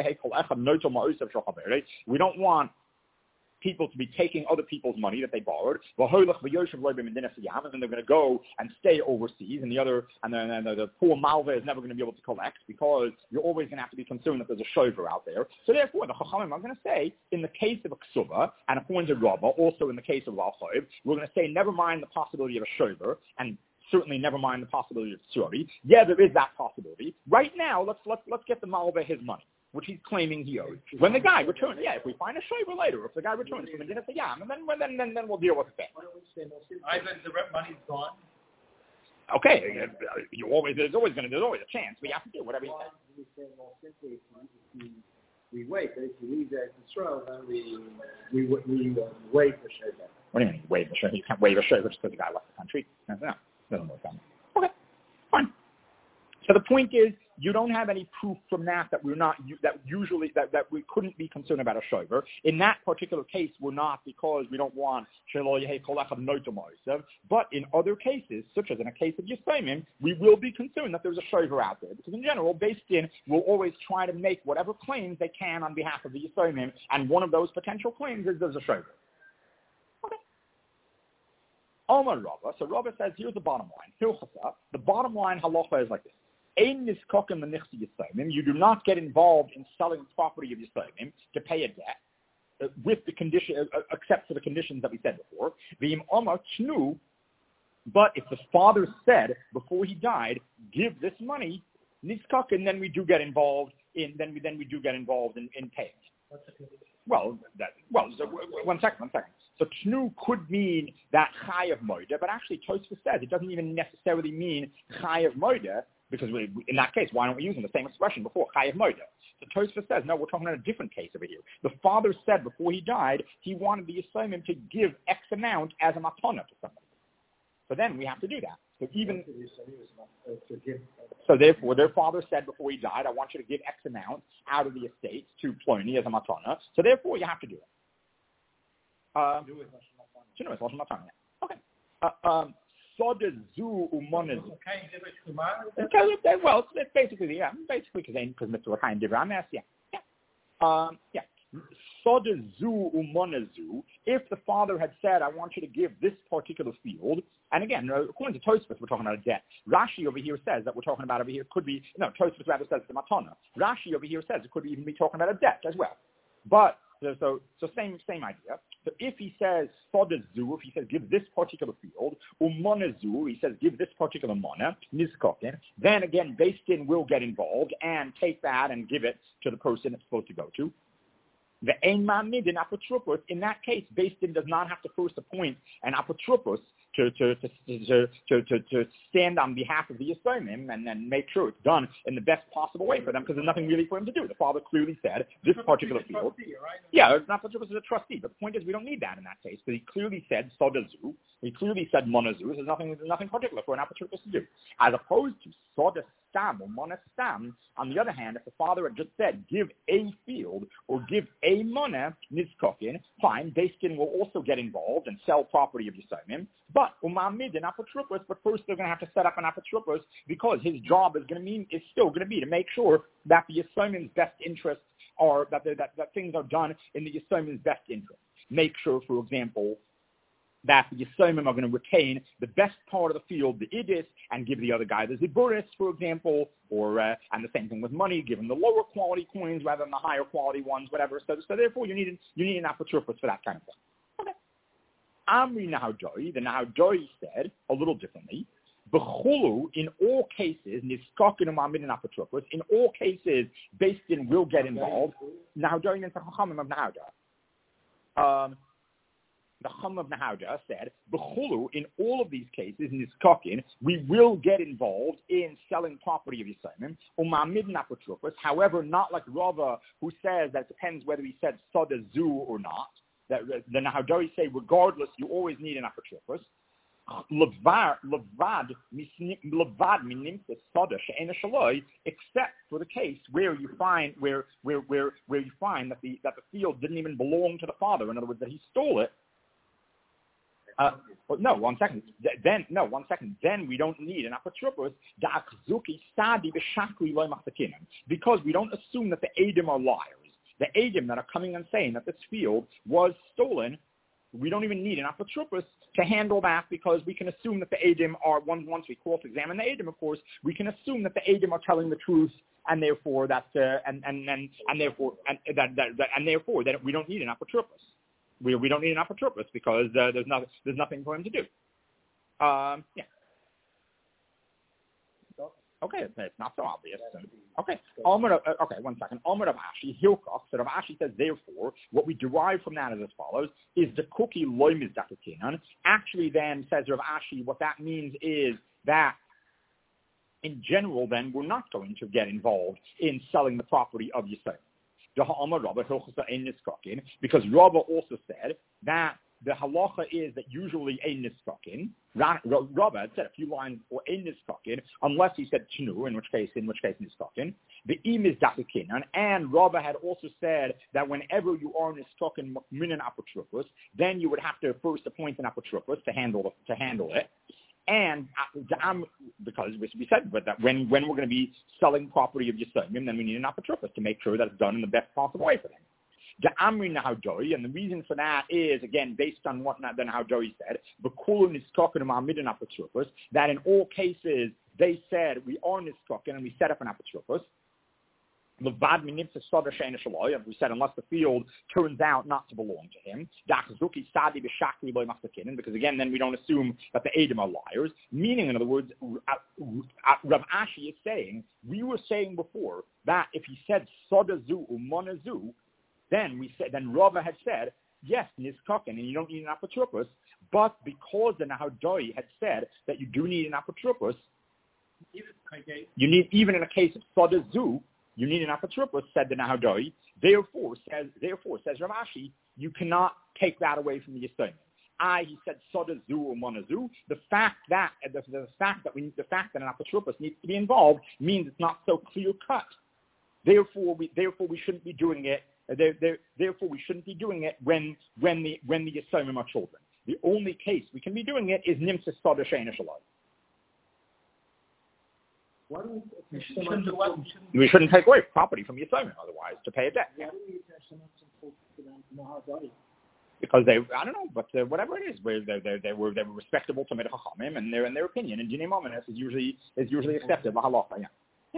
We don't want people to be taking other people's money that they borrowed, and then they're going to go and stay overseas, and the poor Malva is never going to be able to collect because you're always going to have to be concerned that there's a shover out there. So therefore, the Chachamim are going to say, in the case of a ksuba, and according to Rava, also in the case of Al-Choyv, we're going to say, never mind the possibility of a shover, and certainly never mind the possibility of tsuri. Yeah, there is that possibility. Right now, let's get the Malva his money, which he's claiming he owes. When the guy returns, if we find a shover later, if the guy returns from Medina Sayyam, and then we'll deal with it. Ivan, the money's gone. Okay, there's always a chance. We have to do whatever he says. We say more simply, if we wait, but if you leave there to throw, then we waive the shover. What do you mean waive the shover? You can't waive a shover just because the guy left the country. No, doesn't work that way. Okay, fine. So the point is, you don't have any proof from that we couldn't be concerned about a shover. In that particular case, we're not, because we don't want but in other cases, such as in a case of Yisraelim, we will be concerned that there's a shover out there, because in general, Beis Din will always try to make whatever claims they can on behalf of the Yisraelim, and one of those potential claims is there's a shover. Okay. Omar Rava. So Rava says, here's the bottom line. Hilchasa, the bottom line halacha is like this. You do not get involved in selling property of Yisraelim to pay a debt with the condition, except for the conditions that we said before. But if the father said before he died, give this money, niskakin, then we do get involved in paying. So one second. So tnu could mean that chayav moida, but actually Tosfos says it doesn't even necessarily mean chayav moida, because in that case, why don't we use the same expression before, chayav moida? So Tosfos says, no, we're talking about a different case over here. The father said before he died, he wanted the Yisraelim to give X amount as a matana to somebody. So then we have to do that. So therefore, their father said before he died, I want you to give X amount out of the estate to Ploni as a matana. So therefore, you have to do it. Okay. Well, it's basically because mitzvah kain divra mes. If the father had said, I want you to give this particular field, and again, according to Tosfos, we're talking about a debt. Rashi over here says that we're talking about over here could be, Tosfos rather says the matana. Rashi over here says it could even be talking about a debt as well. But, so same idea. So if he says, if he says, give this particular field, umonazu, he says, give this particular mana, nizkokin, then again, Beis Din will get involved and take that and give it to the person it's supposed to go to. The ein mamid in apotropos, in that case, Beis Din does not have to first appoint an apotropos to stand on behalf of the Yisraelim and then make sure it's done in the best possible way for them, because there's nothing really for him to do. The father clearly said this particular field. Yeah, it's not apotropos as a trustee, but the point is we don't need that in that case, because he clearly said sodazu, he clearly said monazu. There's nothing particular for an apotropos to do, as opposed to sodastam or monastam. On the other hand, if the father had just said give a field or give a mona nizkokin, fine, Beis Din will also get involved and sell property of Yisraelim. But umamid an apotropos, but first they're going to have to set up an apotropos, because his job is still going to be to make sure that the Yisraelim's best interests are that things are done in the Yisraelim's best interest. Make sure, for example, that the Yisraelim are going to retain the best part of the field, the idis, and give the other guy the ziburis, for example, or and the same thing with money, give him the lower quality coins rather than the higher quality ones, whatever. So therefore, you need an apotropos for that kind of thing. Okay. Amri Nahaudoi, the Nahaudoi said a little differently. B'chulu, in all cases, niskakin u'mamid and apotropos, in all cases, Beis Din will get involved. Nahaudoi means the Chachamim of Nahauda. The Chum of Nahauda said, B'chulu, in all of these cases, niskakin, we will get involved in selling property of Yisraelim, u'mamid and apotropos, however, not like Rava, who says that it depends whether he said sodazu or not. That the Nahaudoi say, regardless, you always need an apotropos. Except for the case where you find that the field didn't even belong to the father. In other words, that he stole it. No, 1 second. Then we don't need an apotropos because we don't assume that the Edom are liars. The Edom that are coming and saying that this field was stolen, we don't even need an apotropos to handle that because we can assume that the Edom are once we cross-examine the Edom, of course, we can assume that the Edom are telling the truth, and therefore that therefore that we don't need an apotropos. We don't need an apotropos because there's nothing for him to do. Yeah. Okay, it's not so obvious. Okay, okay, 1 second. Alma Rav Ashi, Hilkoch, so Rav Ashi says, therefore, what we derive from that is as follows, is the cookie loy mizdakekinan. Actually then, says Rav Ashi, what that means is that in general then, we're not going to get involved in selling the property of Yisrael. Because Rabba also said that the halacha is that usually ein niskakin. Rabba had said a few lines or ein niskakin, unless he said tnu, in which case niskakin. The im is dakikinan, and Rabba had also said that whenever you are niskakin minan apotropos, then you would have to first appoint an apotropos to handle it. And because we said that when we're going to be selling property of Yisraelim, then we need an apotropos to make sure that it's done in the best possible way for them. The Amri Nahaudoi, and the reason for that is, again, based on what the Nahaudoi said, that in all cases they said we are niskokin and we set up an apotropos. We said unless the field turns out not to belong to him, because again, then we don't assume that the Edom are liars. Meaning, in other words, Rav Ashi is saying, we were saying before that if he said sodazu or monazu, then Rava had said, yes, niskokin, and you don't need an apotropos, but because the Nahaudoi had said that you do need an apotropos, you need, even in a case of sodazu, you need an apotropos, said the Nahaudoi. Therefore, says Rav Ashi, you cannot take that away from the Yisraelim. He said sodazu or monazu. The fact that an apotropos needs to be involved means it's not so clear cut. Therefore, we shouldn't be doing it. Therefore, we shouldn't be doing it when the Yisraelim are children. The only case we can be doing it is nimtzis soda she'ein shalai. We shouldn't take away property from Yisraelim otherwise to pay a debt. Yeah. Because I don't know, but whatever it is, they were respectable to Chachamim, and they're in their opinion. And Dinei Mominus is usually accepted. Lahalacha, yeah.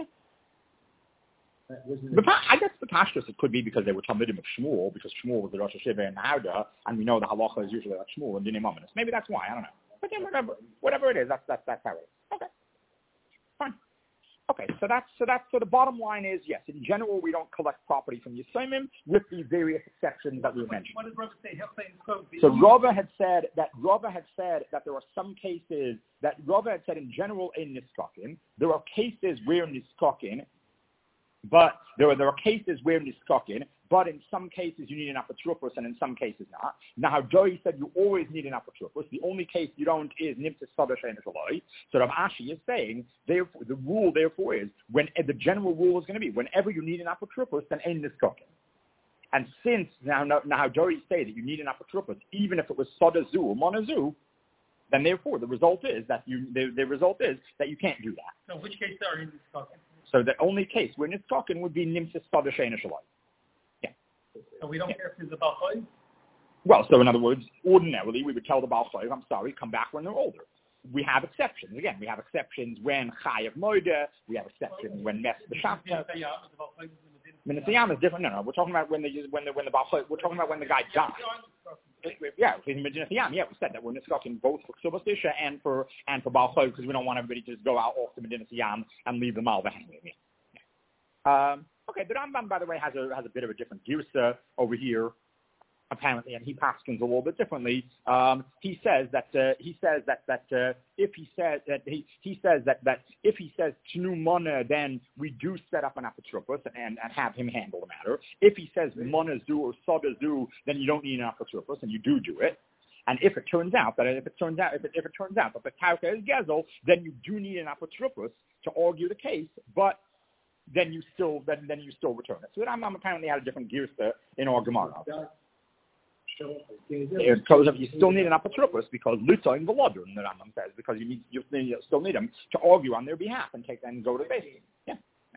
I guess the pashtus it could be because they were Talmidim of Shmuel, because Shmuel was the Rosh Hashiva and Nahauda, and we know the halacha is usually like Shmuel and Dinei Mominus. Maybe that's why, I don't know. But yeah, whatever it is, that's how it is. Okay, fine. Okay, so the bottom line is, yes, in general we don't collect property from Yisraelim with the various exceptions that we mentioned. What did Rava say? So Rava had said that there are some cases that Rava had said in general in Niskakin, there are cases where Niskakin, but there are cases where niskakin, but in some cases you need an apotropos and in some cases not. Now, Joey said you always need an apotropos. The only case you don't is nimtzis sada she'ein shalai. So Rav Ashi is saying, therefore, the rule therefore is when the general rule is going to be whenever you need an apotropos, then ein niskakin. And since now Joey say that you need an apotropos, even if it was sada zu or monazu, then therefore the result is that you can't do that. So which case are in niskakin? So the only case where nitzkakin would be nimtzis sada she'ein shalai. Yeah. So we don't care if it's a Baal Chayv? Well, so in other words, ordinarily we would tell the Baal Chayv, I'm sorry, come back when they're older. We have exceptions. Again, we have exceptions when Chayav Moida, we have exceptions when Mes B'Shavta. Minasiyam is different. No, we're talking about when the Baal Chayv, we're talking about when the guy dies. Yeah, in Medinasiyam, we said that we're discussing both for Ksubas Disha and for Baal Chayv because we don't want everybody to just go out off to Medinasiyam and leave the Malva hanging. Yeah. Okay, the Rambam, by the way, has a bit of a different girsa over here, apparently, and he paskins a little bit differently. He says that if he says tnu mana, then we do set up an apotropos and have him handle the matter. If he says monazu or sodazu, then you don't need an apotropos and you do it. And if it turns out that the karka is gezel, then you do need an apotropos to argue the case, but then you still return it. So the Rambam apparently had a different girsa in our Gemara. It goes up. You still need an apotropos because Lutza in Volodr, the Rambam says, because you still need them to argue on their behalf and take them and go to the base. Yeah.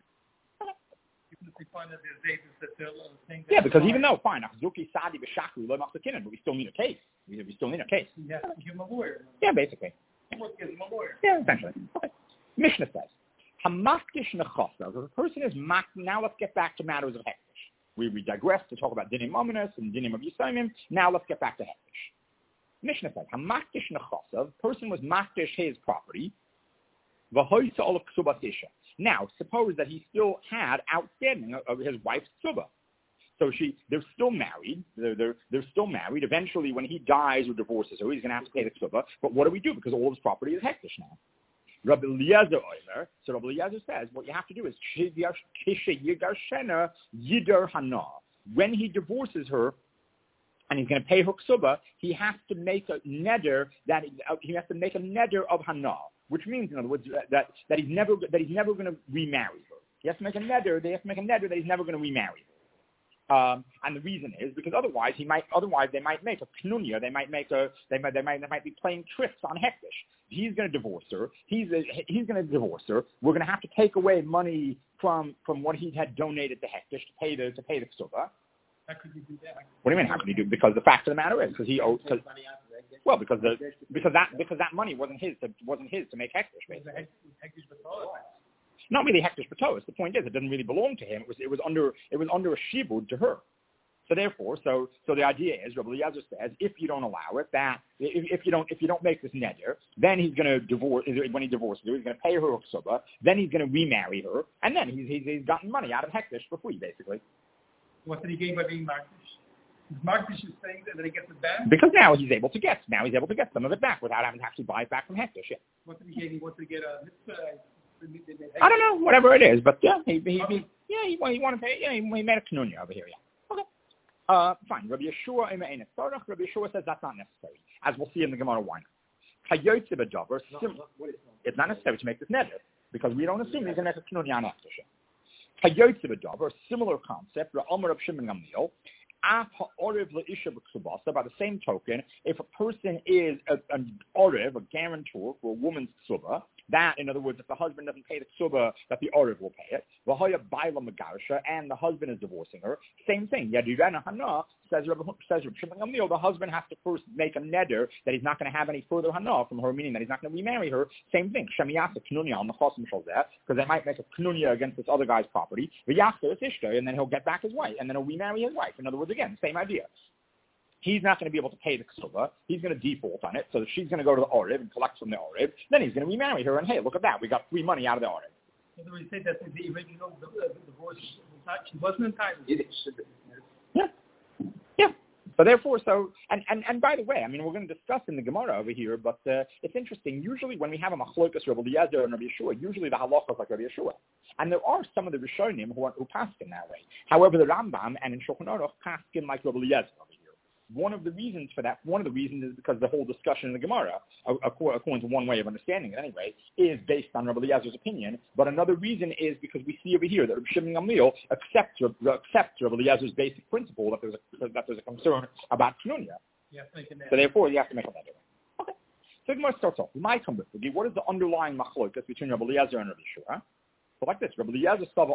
Yeah, because even though fine, Achzuki Sadi B'Shakri Lo Machzakinan, but we still need a case. We still need a case. Yeah, give him a lawyer. Yeah, basically. What gives him a lawyer? Yeah, essentially. Okay. Mishnah says, Hamakdish Nechasa. If a person is now let's get back to matters of hektish. We digress to talk about dinim ominous and dinim of Yisayimim. Now let's get back to hektish. Mishnah says, Hamakdish Nechasa. The person was makdish his property. V'hoysa olav ksubas isha. Now, suppose that he still had outstanding of his wife's ksuba. So they're still married. They're still married. Eventually, when he dies or divorces her, he's going to have to pay the ksuba. But what do we do? Because all of his property is hektish now. Rabbi Eliezer Oimer. So Rabbi Eliezer says what you have to do is when he divorces her and he's going to pay her ksuba, he has to make a neder of hana, which means in other words that he's never going to remarry her. He has to make a neder. They have to make a neder that he's never going to remarry her. And the reason is because otherwise they might make a knunya. They might be playing tricks on hektish. He's going to divorce her. He's going to divorce her. We're going to have to take away money from what he had donated to hektish to pay the ksuba. How could you do that? What do you mean? How could he do? Because the fact of the matter is because he owed. Because that money wasn't his to make hektish. Basically. Not really hektish b'toas. The point is, it doesn't really belong to him. It was under a shibud to her. So therefore, so the idea is, Rabbi Eliezer says, if you don't allow it, that if you don't make this neder, then he's going to divorce. When he divorces her, he's going to pay her ksuba. Then he's going to remarry her, and then he's gotten money out of hektish for free, basically. What did he gain by being makdish? Makdish is saying that he gets it back. Because now he's able to get some of it back without having to actually buy it back from hektish. Yeah. What did he gain? He wants to get a mitzvah. I don't know, whatever it is, but yeah, he wanted to pay. Yeah, he made a knunya over here. Yeah. Okay. Fine. Rabbi Yeshua says that's not necessary, as we'll see in the Gemara. Why not? It's not necessary to make this neder because we don't assume he's going to make a knunya on hektish. Similar concept. By the same token, if a person is an oriv, a guarantor for a woman's ksuba, that, in other words, if the husband doesn't pay the ksuba, that the oriv will pay it. And the husband is divorcing her. Same thing. Says the husband has to first make a neder that he's not going to have any further hana from her, meaning that he's not going to remarry her. Same thing. Because they might make a knunya against this other guy's property. And then he'll get back his wife, and then he'll remarry his wife. In other words, again, same idea. He's not going to be able to pay the ksuba. He's going to default on it, so she's going to go to the oriv and collect from the oriv. Then he's going to remarry her, and hey, look at that. We got free money out of the oriv. So do we say that the original divorce, she wasn't entitled? Yeah. Yeah. So therefore, and by the way, I mean, we're going to discuss in the Gemara over here, but it's interesting. Usually when we have a machlokas Rabbi Eliezer and Rabbi Yeshua, usually the halacha is like Rabbi Yeshua. And there are some of the Rishonim who paskin that way. However, the Rambam and in Shulchan Aruch paskin like Rabbi Eliezer over here. One of the reasons is because the whole discussion in the Gemara, according to one way of understanding it anyway, is based on Rabbi Eliezer's opinion. But another reason is because we see over here that Rabbi Shimon Gamliel accepts Rabbi Eliezer's basic principle that there's a concern about knunya. So therefore, you have to make a neder. Okay. So the Gemara starts off. What is the underlying machlokas between Rabbi Eliezer and Rabbi Yeshua? So like this, Rabbi Eliezer says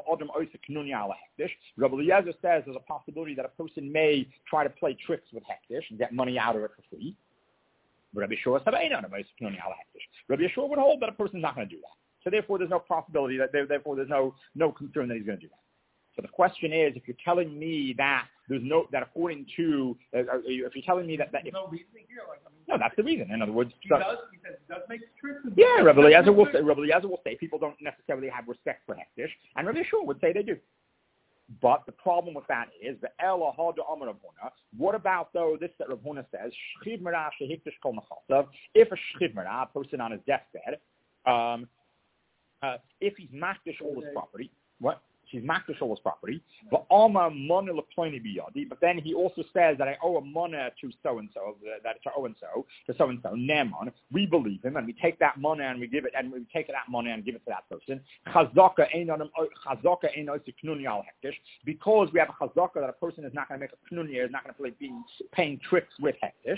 there's a possibility that a person may try to play tricks with hektish and get money out of it for free. But Rabbi Yeshua said, Rabbi Yeshua would hold that a person's not going to do that. So therefore, there's no possibility there's no concern that he's going to do that. So the question is, if you're telling me that according to, if you're telling me that if, no reasoning here, no, that's the reason. In other words, he says does make tricks. Yeah, Rabbi Eliezer will say people don't necessarily have respect for hektish, and Rabbi Yeshua would say they do. But the problem with that is the Ela Hada Amar Rav Huna. What about though this that Rav Huna says? Shchiv Merah Shehiktish Kol Machasav. If a Shchiv Merah, a person on his deathbed, if he's makdish all his property, what? She's makdish all his property. But Alma Mona Leploini Biyadi. But then he also says that I owe a Mona to so-and-so, that to so-and-so, to so-and-so, Naaman. We believe him, and we take that Mona and we give it, and we take that Mona and give it to that person. Chazaka ein knuni al hektish. Because we have a chazaka that a person is not going to make a knunya, is not going to be paying tricks with hektish.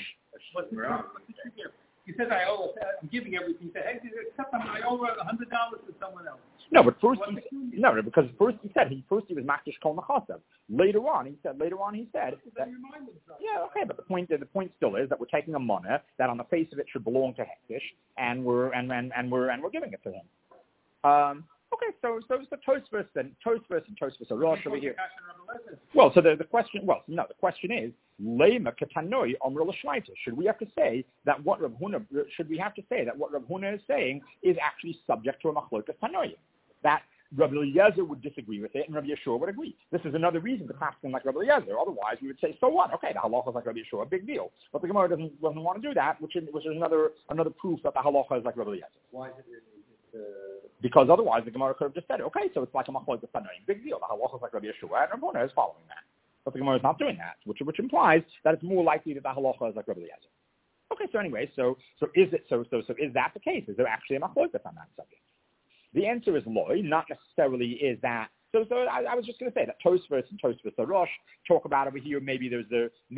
He says, I'm giving everything to Hektish, except I owe $100 to someone else. No, but first because first he said he was makdish kol nechasav. Later on he said that, yeah, okay, but the point still is that we're taking a money that on the face of it should belong to Hektish, and we're giving it to him. Okay, so Tosfos and Tosfos are Rosh over here. Well, so the question is, Lema Katanoi Amr L'Shleita. Should we have to say that what Rav Huna is saying is actually subject to a machlokas Tanoi? That Rabbi Eliezer would disagree with it, and Rabbi Yeshua would agree. This is another reason to pass him like Rabbi Eliezer. Otherwise, we would say, so what? Okay, the halacha is like Rabbi Yeshua, big deal. But the Gemara doesn't want to do that, which is another proof that the halacha is like Rabbi Eliezer. Why is it? Because otherwise, the Gemara could have just said, okay, so it's like a machlokas Tanoi, big deal. The halacha is like Rabbi Yeshua, and Rabbi Huna is following that. But the Gemara is not doing that, which implies that it's more likely that the halacha is like Rabbi Eliezer. Okay, so anyway, so is that the case? Is there actually a machlokas on that subject? The answer is loy, not necessarily is that. So I was just going to say that Tosfos and Tosfos Arosh talk about over here. Maybe there's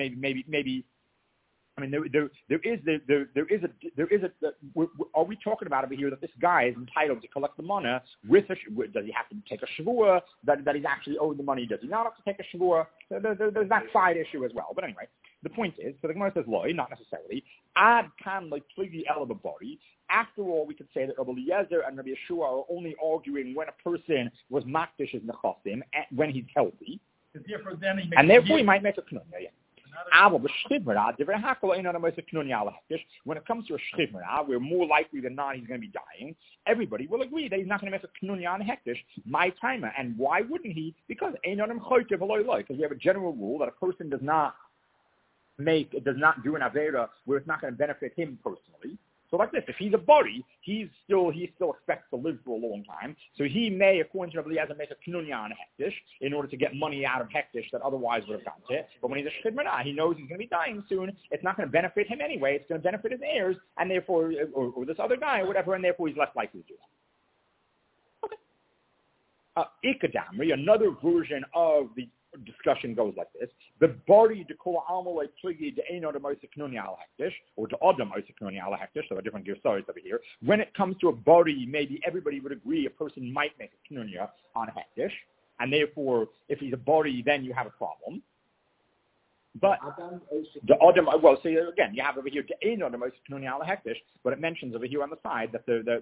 I mean, are we talking about over here that this guy is entitled to collect the money does he have to take a shavua, that he's actually owed the money? Does he not have to take a shavua? There's that side issue as well. But anyway, the point is, so the Gemara says loy, not necessarily. Ad kan like pligi elababari. After all, we could say that Rabbi Eliezer and Rabbi Yeshua are only arguing when a person was makdish as nechasim when he's healthy, and therefore he might make a knunya. Yeah. When it comes to a shchivra, we're more likely than not he's going to be dying. Everybody will agree that he's not going to make a knunya on hektish, my timer. And why wouldn't he? Because we have a general rule that a person does not do an avera where it's not going to benefit him personally. So like this, if he's a body, he still expects to live for a long time. So he may, according to Rabbi Eliezer, make a knunya on hektish in order to get money out of hektish that otherwise would have gone to it. But when he's a shchidmana, he knows he's going to be dying soon. It's not going to benefit him anyway. It's going to benefit his heirs, and therefore, or this other guy or whatever, and therefore he's less likely to do that. Okay. Ikadamri, another version of the discussion goes like this: the body to call amalei pligi to eno to moisek knunya al hektish, or to adam moisek knunya al hektish. So a different gersayos over here. When it comes to a body, maybe everybody would agree a person might make a knunya on hektish, and therefore, if he's a body, then you have a problem. But the adam, well, so again, you have over here to eno to moisek knunya al hektish, but it mentions over here on the side that the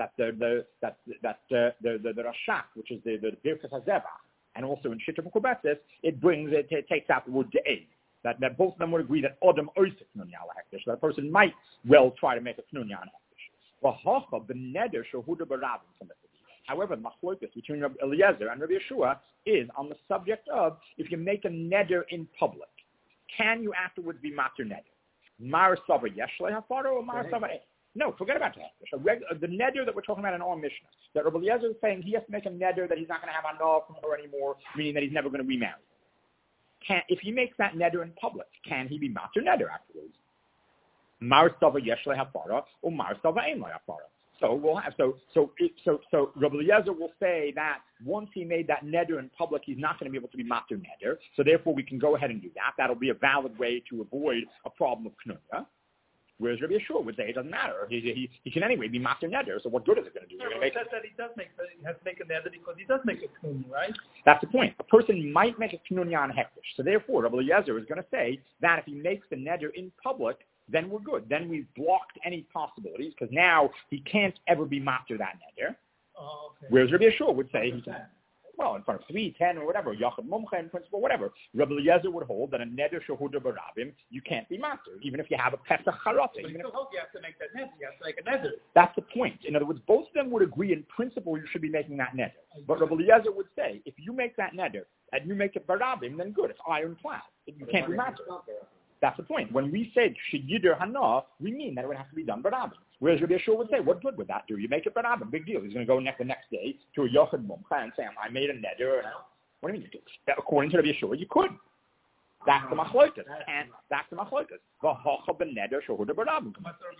rashak, which is the birkas hazevach. And also in Shittim Kubetzis, it takes out the word de'ed. That both of them would agree that Odom oisik knunya ala hektish, that a person might well try to make a knunya on hektish. However, the machlokas between Rabbi Eliezer and Rabbi Yeshua is on the subject of if you make a neder in public, can you afterwards be matur neder? Mar sava yeshle hafaro or mar sava? No, forget about that. The neder that we're talking about in our Mishnah, that Rabbi Eliezer is saying he has to make a neder that he's not going to have anah from her anymore, meaning that he's never going to remarry. If he makes that neder in public, can he be matur neder afterwards? Mar sava yeshle hafara or mar sava ein lo hafara. So we'll have so Rabbi Eliezer will say that once he made that neder in public, he's not going to be able to be matur neder. So therefore, we can go ahead and do that. That'll be a valid way to avoid a problem of knunya. Whereas Rabbi Yeshua would say it doesn't matter. He can anyway be matur neder. So what good is it going to do? No, he says that he has to make a neder because he does make a knunya, right? That's the point. A person might make a knunya on hektish. So therefore, Rabbi Eliezer is going to say that if he makes the neder in public, then we're good. Then we've blocked any possibilities because now he can't ever be matur that neder. Oh, okay. Whereas Rabbi Yeshua would say he can. Well, in front of 3, 10, or whatever, Yachad Mumcha in principle, whatever. Rabbi Eliezer would hold that a neder shehuda barabim, you can't be matur, even if you have a pesach charata. But you have to make that neder. You have to make a neder. That's the point. In other words, both of them would agree in principle you should be making that neder. But Rabbi Eliezer would say, if you make that neder and you make it barabim, then good, it's ironclad. You can't be matur. That's the point. When we say sheyider hana, we mean that it would have to be done barabim. Whereas Rabbi Yeshua would say, what good would that do? You make it Barabim, big deal. He's going to go the next day to a Yochid Mumcha and say, I made a neder. What do you mean you do? According to Rabbi Yeshua, you could. That's the machlokas. And that's the machlokas. V'hocha b'neder shehuda Barabim.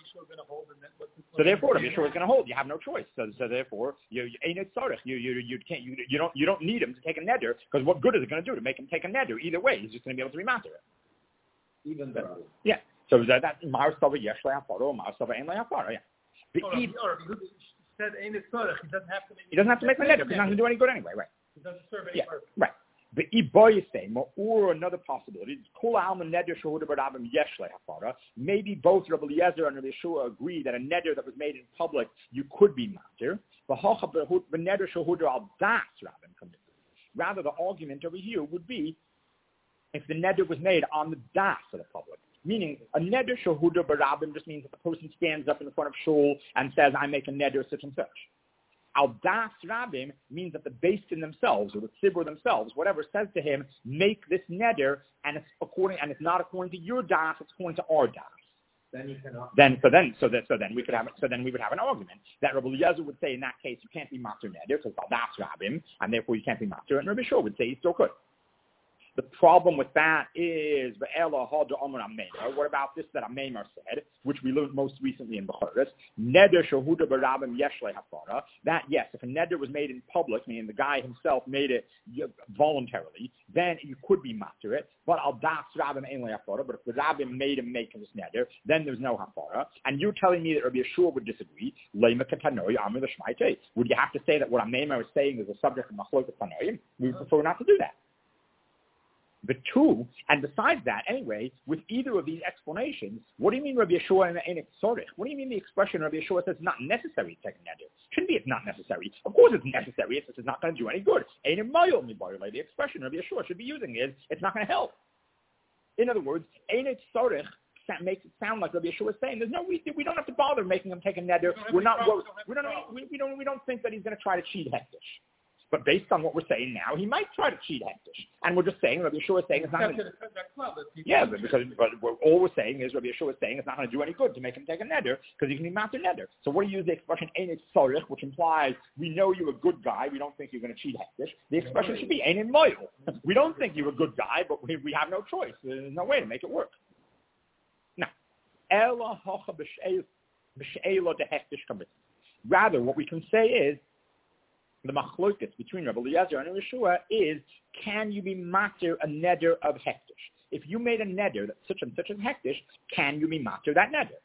So therefore, Rabbi Yeshua is going to hold. You have no choice. So therefore, you ain't it tzarich. You don't need him to take a neder, because what good is it going to do to make him take a neder? Either way, he's just going to be able to remaster it. Even though. Yeah. So that's Mar Sava Yesh Le'afaro, Mar Sava Ein Le'afaro, yeah. He said ain't it tzarich. He doesn't have to make the neder, because he's not going to do any good anyway, right? It doesn't serve any purpose. Right. The iboy is saying, or another possibility, Kol Alma Neder Shehuda Barabim Yesh Le'afara. Maybe both Rabbi Eliezer and Rabbi Yeshua agree that a neder that was made in public, you could be matir. V'hocha b'neder Shehuda al das Rabim committed. Rather, the argument over here would be if the neder was made on the das of the public. Meaning, a neder Shehuda Barabim just means that the person stands up in front of shul and says, I make a neder such and such. Al das Rabim means that the Beis Din themselves, or the Tzibur themselves, whatever, says to him, make this neder, and it's not according to your das, it's according to our das. Then you cannot. Then we would have an argument that Rabbi Eliezer would say in that case you can't be matzor neder because Al das Rabim, and therefore you can't be matzor, and Rabbi Yeshua would say you still could. The problem with that is, what about this that Amemar said, which we learned most recently in Bechoros, Neder Shehuda Barabim Yesh Le'afara, that yes, if a neder was made in public, meaning the guy himself made it voluntarily, then you could be matir it, but Al Das Rabim Ein Le'afara, but if the Rabim made him make this neder, then there's no hafara, and you're telling me that Rabbi Yeshua would disagree, Lema Katanoi Amir L'Shmaitei. Would you have to say that what Amemar is saying is a subject of Machlokas Tanoim? We prefer not to do that. But two, and besides that, anyway, with either of these explanations, what do you mean Rabbi Yeshua and it's sorich? What do you mean the expression Rabbi Yeshua says it's not necessary to take a neder? Shouldn't be it's not necessary. Of course it's necessary. It's just not going to do any good. Ain't a mile the expression Rabbi Yeshua should be using is it's not going to help. In other words, ain't it sorich makes it sound like Rabbi Yeshua is saying there's no reason we don't have to bother making him take a neder. We don't think that he's going to try to cheat hektish. But based on what we're saying now, he might try to cheat hektish. And we're just saying, Rabbi Yeshua is saying it's not going to... Yeah, but all we're saying is Rabbi Yeshua is saying it's not going to do any good to make him take a neder, because he can be master neder. So what do you use the expression, ein tzorich, which implies we know you're a good guy, we don't think you're going to cheat hektish. The expression should be ein moil. We don't think you're a good guy, but we have no choice. There's no way to make it work. Now, ela hocha b'she'elo de hektish kabit. Rather, what we can say is, the machlokas between Rabbi Eliezer and Yeshua is, can you be matir a neder of hektish? If you made a neder that's such and such as hektish, can you be matir that neder?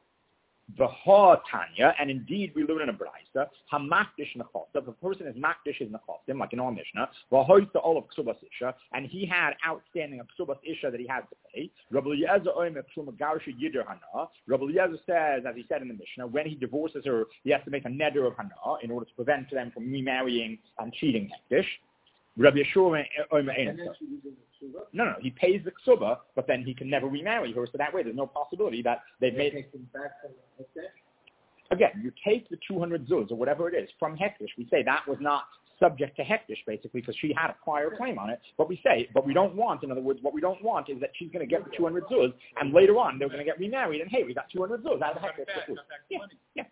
V'ha Tanya, and indeed we learn in a brayso, hamakdish nechosav. If a person is makdish his nechosim, like in our Mishnah, v'hoyta all of ksubas isha, and he had outstanding of ksubas isha that he had to pay. Rabbi Eliezer oime ksuma garsha yider hana. Rabbi Eliezer says, as he said in the Mishnah, when he divorces her, he has to make a neder of hana in order to prevent them from remarrying and cheating hektish. Rabbi Yeshua oime ein. No, he pays the ksuba, but then he can never remarry her, so that way there's no possibility that they've made... Again, you take the 200 zuz, or whatever it is, from hektish. We say that was not subject to hektish, basically, because she had a prior claim on it, but we don't want, in other words, what we don't want is that she's going to get the 200 zuz, and later on they're going to get remarried, and hey, we got 200 zuz out of the hektish. Yeah.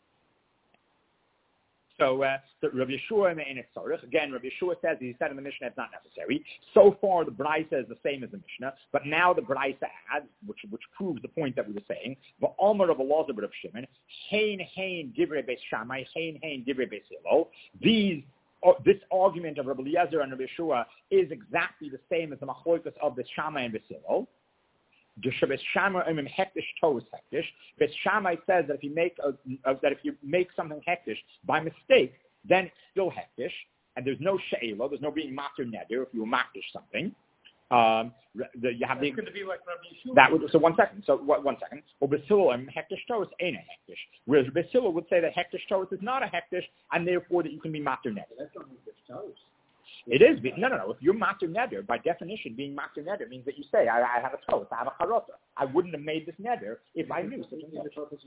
So Rabbi Yeshua and it's sorich. Again, Rabbi Yeshua says, he said in the Mishnah, it's not necessary. So far, the brayso is the same as the Mishnah, but now the brayso adds, which proves the point that we were saying, v'omer of Elazar of Shimon, hein divrei beis Shammai, hein divrei beis Hillel. This argument of Rabbi Eliezer and Rabbi Yeshua is exactly the same as the machlokas of the Shammai and Beis Hillel. Beis Shammai says that if you make something hektish by mistake, then it's still hektish, and there's no she'ela, there's no being matir neder if you makdish something. You have it's going to be like Rabbi Yeshua. That would, so one second. Or Beis Hillel hektish toos ain't a hektish. Whereas Beis Hillel would say that hektish toos is not a hektish, and therefore that you can be matir neder. That's not hektish toos. It is. No. If you're matir neder, by definition, being matir neder means that you say, I have a toast, I have a charota. I wouldn't have made this neder if I knew such and such.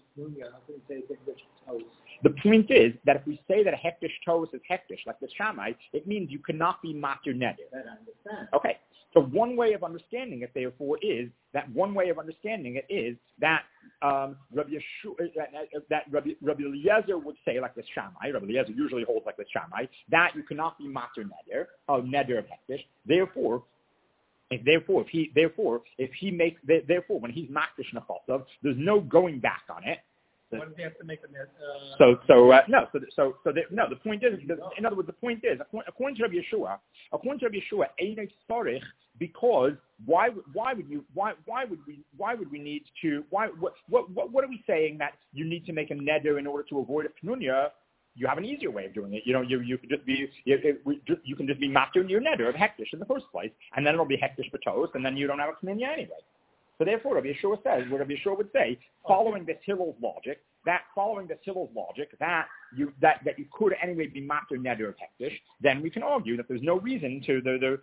The point is that if we say that a hektish toast is hektish, like the Shammai, it means you cannot be matir neder. I understand. Okay. So one way of understanding it, therefore, is that Rabbi Eliezer would say, like this Shammai, Rabbi Eliezer usually holds like this Shammai, that you cannot be mater neder of hektish. Therefore, when he's makdish nechosov, there's no going back on it. Why does he have to make a net? The point is, in other words, the point is, according to Rabbi Yeshua, ain't a sarich, because what are we saying that you need to make a neder in order to avoid a knunya? You have an easier way of doing it. You can just be master in your neder of hektish in the first place, and then it'll be hektish b'tos, and then you don't have a knunya anyway. So therefore, Rabbi Yeshua says, what Rabbi Yeshua would say, following this Hillel's logic, that you could anyway be master neder of hektish, then we can argue that there's no reason to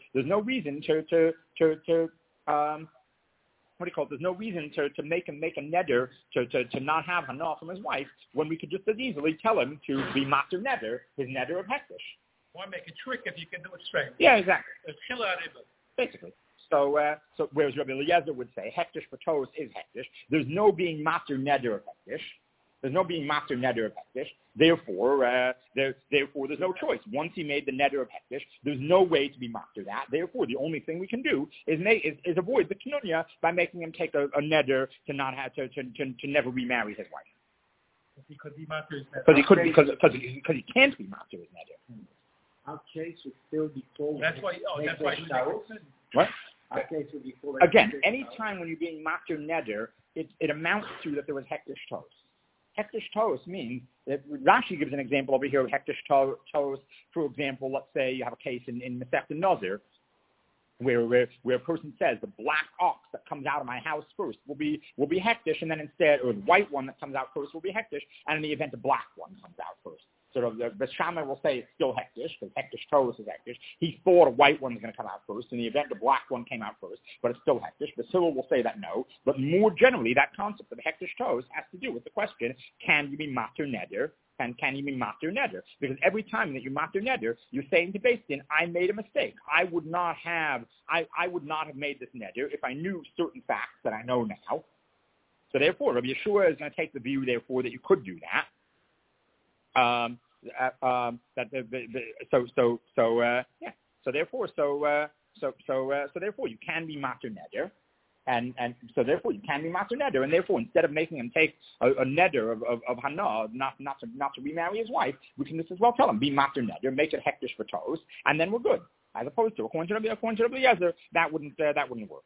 make a neder to not have hana from his wife, when we could just as easily tell him to be master neder, his neder of hektish. Why make a trick if you can do it straight? Yeah, exactly. Basically. So whereas Rabbi Eliezer would say hektish b'tos is hektish, there's no being master neder of hektish. Therefore, there's no choice. Once he made the neder of hektish, there's no way to be master that. Therefore, the only thing we can do is avoid the knunya by making him take a neder to not have to never remarry his wife. He could be master his neder. Because he can't be master his neder. Our case would still be full. That's why. What? Before again, any time when you're being master neder, it amounts to that there was hektish tos. Hektish tos means that Rashi gives an example over here of hektish tos. For example, let's say you have a case in Masechta Nazir where a person says the black ox that comes out of my house first will be hektish, and then instead, or the white one that comes out first will be hektish, and in the event the black one comes out first. So the Shammai will say it's still hektish, because hektish tos is hektish. He thought a white one was going to come out first. In the event the black one came out first, but it's still hektish. The Hillel will say that no. But more generally, that concept of hektish tos has to do with the question, can you be mater neder? And can you be mater neder? Because every time that you mater neder, you're saying to Beis Din, I made a mistake. I would not have made this neder if I knew certain facts that I know now. So therefore, Rabbi Yeshua is going to take the view, therefore, that you could do that. So therefore you can be mater neder, and so therefore you can be mater neder, and therefore instead of making him take a neder of hana, not to remarry his wife, we can just as well tell him be mater neder, make it hektish for tos, and then we're good. As opposed to according to Rabbi Eliezer, that wouldn't work.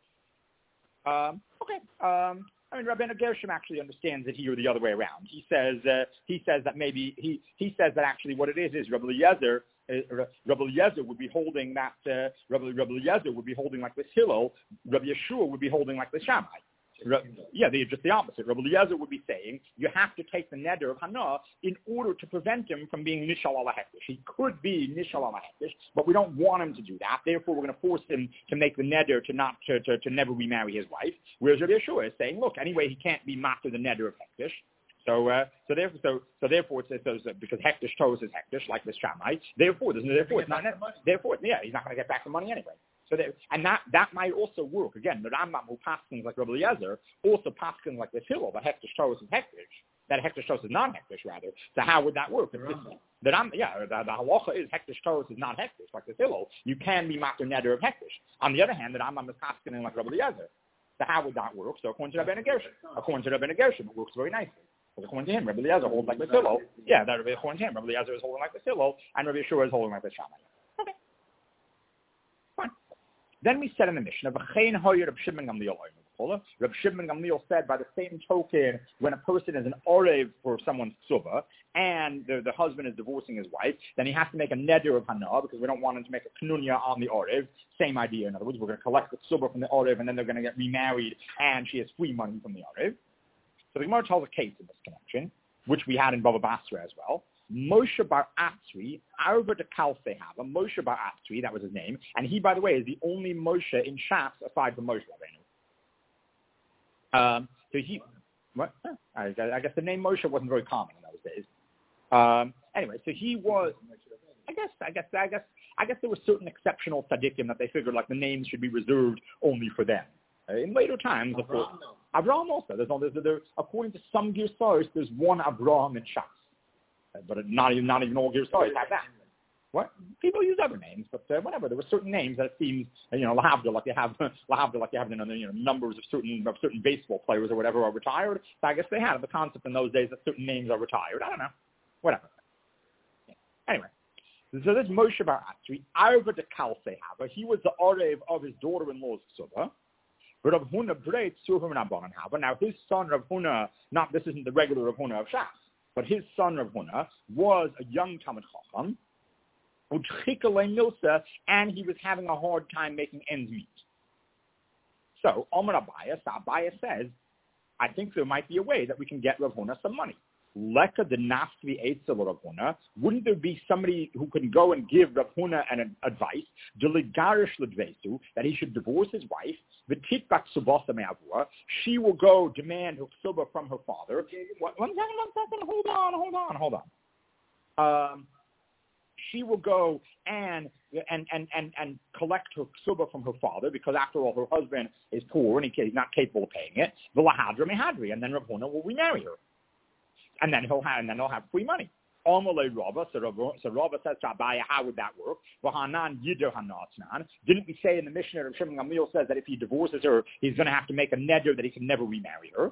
Okay. I mean, Rabbeinu Gershom actually understands it here the other way around. He says that maybe he says that actually what it is Rabbi Eliezer would be holding that Rabbi Eliezer would be holding like this Hillel. Rabbi Yeshua would be holding like the Shammai. They're just the opposite. Rabbi Eliezer would be saying you have to take the neder of Hana in order to prevent him from being nishal ala hektish. He could be nishal ala hektish, but we don't want him to do that. Therefore, we're going to force him to make the neder to never remarry his wife. Whereas Rabbi Yeshua is saying, look, anyway, he can't be master the neder of hektish. So therefore, because hektish tos is hektish like this Shammai. Therefore, he's not going to get back the money anyway. So that might also work. Again, the Rambam who paskins like Rabbi Eliezer also paskins like this Hillel, that hektish tos is hektish. That hektish tos is non-hektish, rather. So how would that work? The halacha is hektish tos is not hektish, like this Hillel. You can be master neder of hektish. On the other hand, the Rambam is paskining like Rabbi Eliezer. So how would that work? So according to Rabbeinu Gershom, it works very nicely. Because according to him, Rabbi Eliezer holds like this Hillel. According to him, Rabbi Eliezer is holding like this Hillel, and Rabbi Yeshua is holding like this Shammai. Okay. Fine. Then we said in the Mishnah, Reb Shimon Gamliel said, by the same token, when a person is an orev for someone's ksuba, and the husband is divorcing his wife, then he has to make a neder of hana, because we don't want him to make a knunya on the orev. Same idea. In other words, we're going to collect the ksuba from the orev, and then they're going to get remarried, and she has free money from the orev. So the Gemara tells a case in this connection, which we had in Baba Basra as well. Moshe Bar Atzri, Arba de Kalfehava, Moshe Bar Atzri, that was his name, and he, by the way, is the only Moshe in Shas aside from Moshe Rabbeinu. I guess the name Moshe wasn't very common in those days. Anyway, so he was. I I guess there were certain exceptional tzaddikim that they figured like the names should be reserved only for them. In later times, of course, Abraham also. According to some Girsayos, there's one Abraham in Shas, but not even all Girsayos have that. What? People use other names, but whatever. There were certain names that it seems, lahavdil, like you have numbers of certain baseball players or whatever are retired. So I guess they had the concept in those days that certain names are retired. I don't know. Whatever. Yeah. Anyway, so this Moshe Bar Atzri, Arva de Kalsehava, he was the Arev of his daughter-in-law's Ksuba. But Rav Huna Breit Surhum Rabbanan Hava. Now his son Rav Huna, this isn't the regular Rav Huna of Shas, but his son Rav Huna was a young Talmid Chacham, and he was having a hard time making ends meet. So Amar Abaya says, I think there might be a way that we can get Rav Huna some money. Leka de Nafvi Eitzel Rav Huna. Wouldn't there be somebody who can go and give Rav Huna an advice, that he should divorce his wife, she will go demand her ksuba from her father. One second, hold on. She will go and collect her ksuba from her father because after all her husband is poor and he's not capable of paying it. V'lahadra mehadri, and then Rav Huna will remarry her, and then he'll have free money. Amalei Rava, so Rava says to Abaya, how would that work? V'hanan yider hanatznan. Didn't we say in the Mishnah of Shimon Gamliel says that if he divorces her, he's going to have to make a neder that he can never remarry her.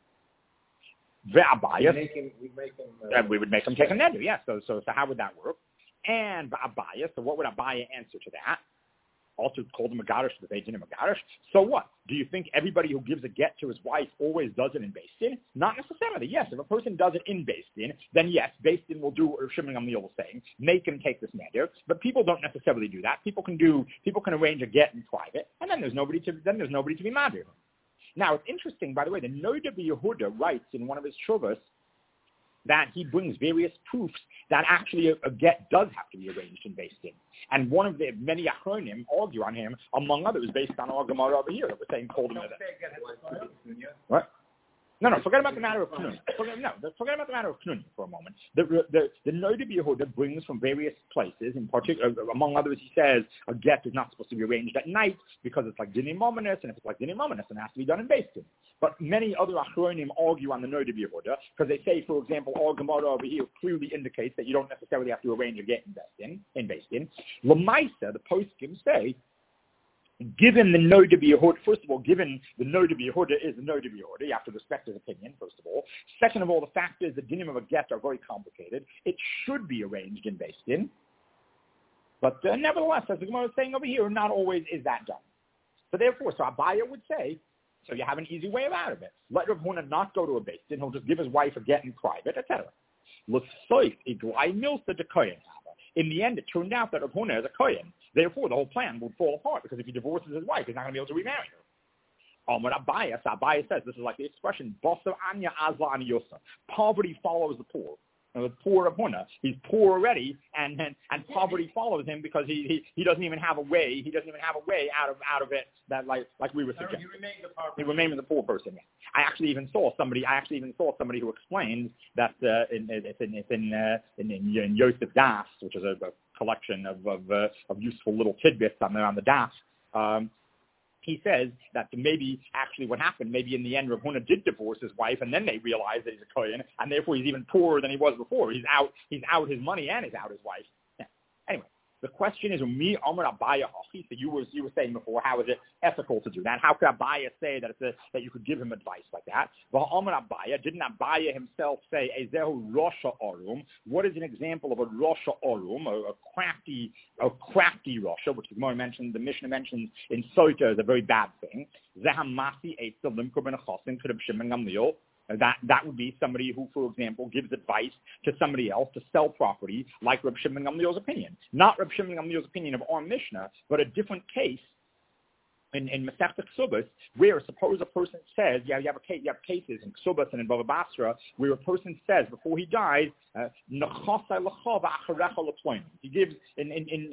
Ve'abaya, we would make him take a neder. Yes. So how would that work? And Abaya, so what would Abaya answer to that? Also called him a Garish, the Beit Din a Garish. So what? Do you think everybody who gives a get to his wife always does it in Beis Din? Not necessarily. Yes, if a person does it in Beis Din, then yes, Beis Din will do what Shimon Gamliel was saying, make him take this neder. But people don't necessarily do that. People can arrange a get in private, and then there's nobody to be mad at him. Now it's interesting, by the way, the Noda Yehuda writes in one of his shuvas that he brings various proofs that actually a get does have to be arranged in Beis Din. And one of the many Achronim argue on him, among others, based on our Gemara over here that we're saying called him that. What? No, forget about the matter of Knun. Forget about the matter of Knun for a moment. The Noda Yehuda brings from various places, in particular, among others, he says a get is not supposed to be arranged at night because it's like Dinim Mominus, and if it's like Dinim Mominus, it has to be done in Beis Din. But many other Achronim argue on the Noda Yehuda because they say, for example, our Gemara over here clearly indicates that you don't necessarily have to arrange a get in Beis Din. L'maisa, the poskim say, given the Noda Yehuda, first of all, given the Noda Yehuda is the Noda Yehuda, you have to respect his opinion, first of all. Second of all, the fact is the dinim of a get are very complicated. It should be arranged in Beis Din. But nevertheless, as the Gemara is saying over here, not always is that done. So therefore, Abaya would say, so you have an easy way out of it. Let Rav Huna not go to a Beis Din, he'll just give his wife a get in private, etc. In the end, it turned out that Rav Huna is a kohen. Therefore, the whole plan would fall apart because if he divorces his wife, he's not going to be able to remarry her. Abaya says, this is like the expression, Bosa Anya Azla Ani Yosa. Poverty follows the poor. The poor Rav Huna, he's poor already, and poverty follows him because he doesn't even have a way. He doesn't even have a way out of it that like we were suggesting. He remained the poor person. Yeah. I actually even saw somebody who explained that in Yosef Das, which is a collection of useful little tidbits on the Das. He says that maybe actually what happened, maybe in the end Rav Huna did divorce his wife, and then they realized that he's a kohen, and therefore he's even poorer than he was before. He's out his money and he's out his wife. Yeah. Anyway, the question is, me Amar Abaya Hachi. So you were saying before, how is it ethical to do that? How could Abaya say that you could give him advice like that? Well, Amar Abaya, didn't Abaya himself say Ezehu Rosha Arum? What is an example of a Rosha Arum, a crafty Rosha, which the Mishnah mentions in Soita is a very bad thing. Zehamasi Eitzel Limkur ben Achosim Kedab Shimon Gamliel. That would be somebody who, for example, gives advice to somebody else to sell property, like Reb Shimon Gamliel's opinion. Not Reb Shimon Gamliel's opinion of our Mishnah, but a different case in Masechta Ksubas, where suppose a person says, you have cases in Ksubas and in Bava Basra, where a person says before he dies, he gives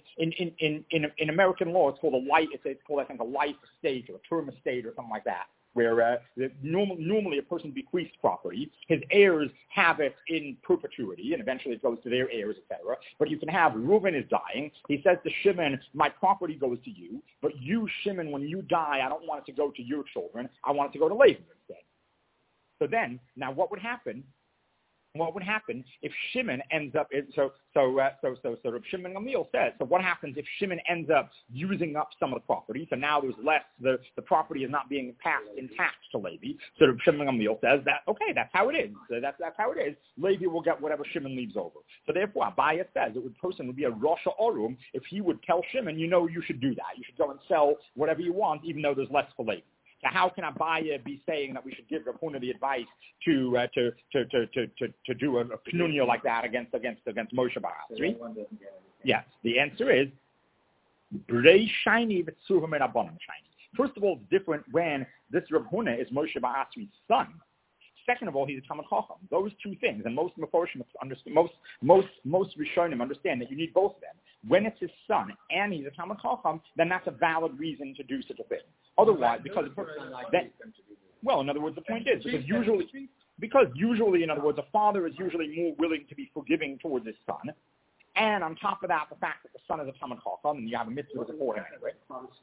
in American law it's called I think a life estate or a term estate or something like that. where normally a person bequeaths property, his heirs have it in perpetuity, and eventually it goes to their heirs, etc. But you can have Reuven is dying. He says to Shimon, my property goes to you, but you, Shimon, when you die, I don't want it to go to your children. I want it to go to Levi instead. So then, now what would happen? What would happen if Shimon ends up? So Shimon Gamliel says. So what happens if Shimon ends up using up some of the property? So now there's less. The property is not being passed intact to Levi. So Shimon Gamliel says that okay, that's how it is. So that's how it is. Levi will get whatever Shimon leaves over. So therefore, Abaye says the person would be a Rosh Orum if he would tell Shimon, you should do that. You should go and sell whatever you want, even though there's less for Levi. So how can Abaye be saying that we should give Rav Huna the advice to do a knunya like that against Moshe Bar Asri? Yeah, the answer is Brei Shiny v'Tzuvam and Abonim Shiny. First of all, it's different when this Rav Huna is Moshe Bar Asri's son. Second of all, he's a Talmid Chacham. Those two things, and most Meforshim understand, most Rishonim understand that you need both of them. When it's his son and he's a Talmid Chacham, then that's a valid reason to do such a thing. Otherwise, because in other words, the point is because usually, in other words, a father is usually more willing to be forgiving towards his son. And on top of that, the fact that the son is a Talmid Chacham and you have a mitzvah for him anyway.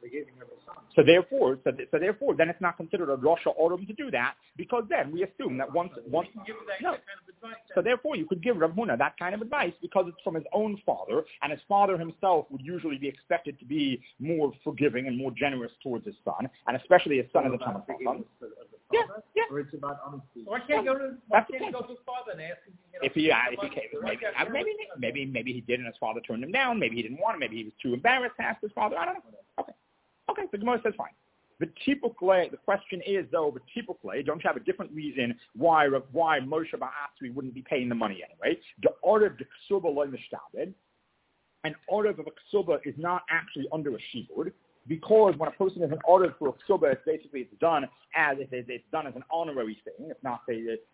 So therefore, then it's not considered a Rosh Orum to do that, because then we assume that once no. So therefore, you could give Rav Huna that kind of advice because it's from his own father, and his father himself would usually be expected to be more forgiving and more generous towards his son, and especially his son is a Talmid Chacham. Yeah. Or it's about honesty. Why can't he go to his father and ask him? If he came, maybe he did, and his father turned him down. Maybe he didn't want him. Maybe he was too embarrassed to ask his father. I don't know. Okay. The Gemara says fine. The question is though, don't you have a different reason why Moshe Bar Asri wouldn't be paying the money anyway? The order of the ksuba loy mishtabed, an order of a ksuba is not actually under a shibud. Because when a person is an order for a ksuba, it's done as an honorary thing. It's not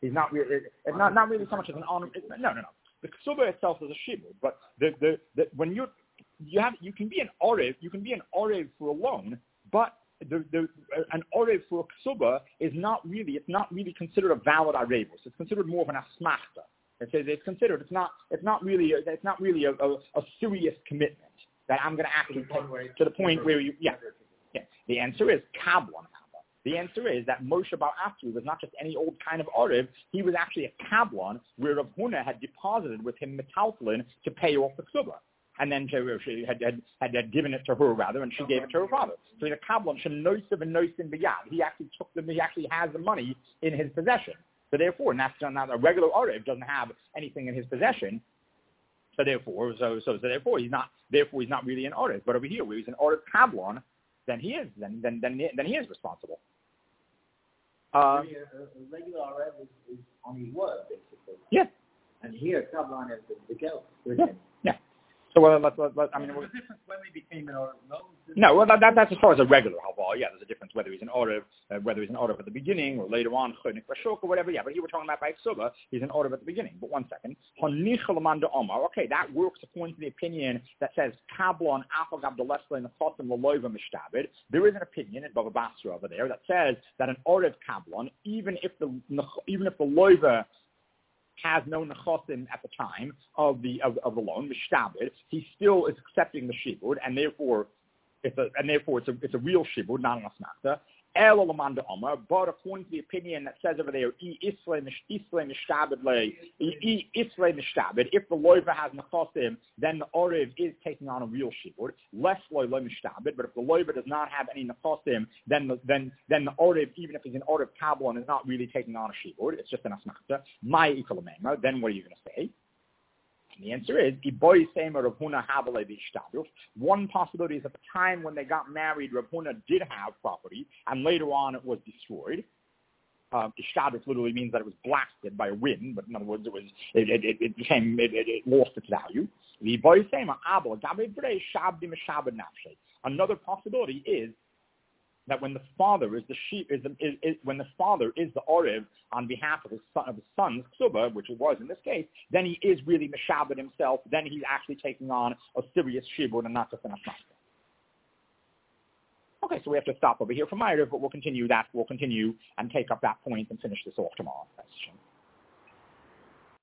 really so much as an honor. No. The ksuba itself is a shibud, but when you can be an orev for a loan, but an orev for a ksuba is not really considered a valid arevus. It's considered more of an asmachta. It's not really a serious commitment that I'm going to actually take to the point where you. The answer is kablan. The answer is that Moshe Bar Asri was not just any old kind of orev. He was actually a kablan where Rav Huna had deposited with him metaltlin to pay off the ksuba. And then she had given it to her rather, and she gave it to her father. So he's a kablan shenoisav and noisin b'yad. He actually took them. He actually has the money in his possession. So therefore, and that's not a regular orev doesn't have anything in his possession. So therefore, he's not really an orev. But over here, where he's an orev kablan, then he is responsible. A regular orev is on his word, basically. Yeah. And here, kablan is the girl. Yeah. So let's. There's a difference when they became an orev. No, well, that's as far as a regular halva. Yeah, there's a difference whether he's an orev, at the beginning or later on, or whatever. Yeah, but here we're talking about by ksuba, he's an orev at the beginning. But 1 second. Okay, that works according to the opinion that says kablan afagav delesle nechosim laloiva mishtabed. There is an opinion in Bava Basra over there that says that an orev kablan, even if the loiva has no nechosim at the time of the loan, mishtabed, he still is accepting the shibud, and therefore it's a real shibud, not an asmachta. But according to the opinion that says over there, if the loiva has nechosim, then the orev is taking on a real shibud. Less loiva mishtabed, but if the loiva does not have any nechosim, then the orev, even if he's an orev kablan, is not really taking on a shibud. It's just an asmachta. Then what are you going to say? And the answer is, one possibility is at the time when they got married, Rav Huna did have property, and later on it was destroyed. Ishtadruf literally means that it was blasted by a wind, but in other words, it lost its value. Another possibility is that when the father is the orev on behalf of his son's ksuba, which it was in this case, then he is really meshabed himself. Then he's actually taking on a serious shibud and not just an asmachta. Okay, so we have to stop over here for Ma'ariv, but we'll continue and take up that point and finish this off tomorrow. Question.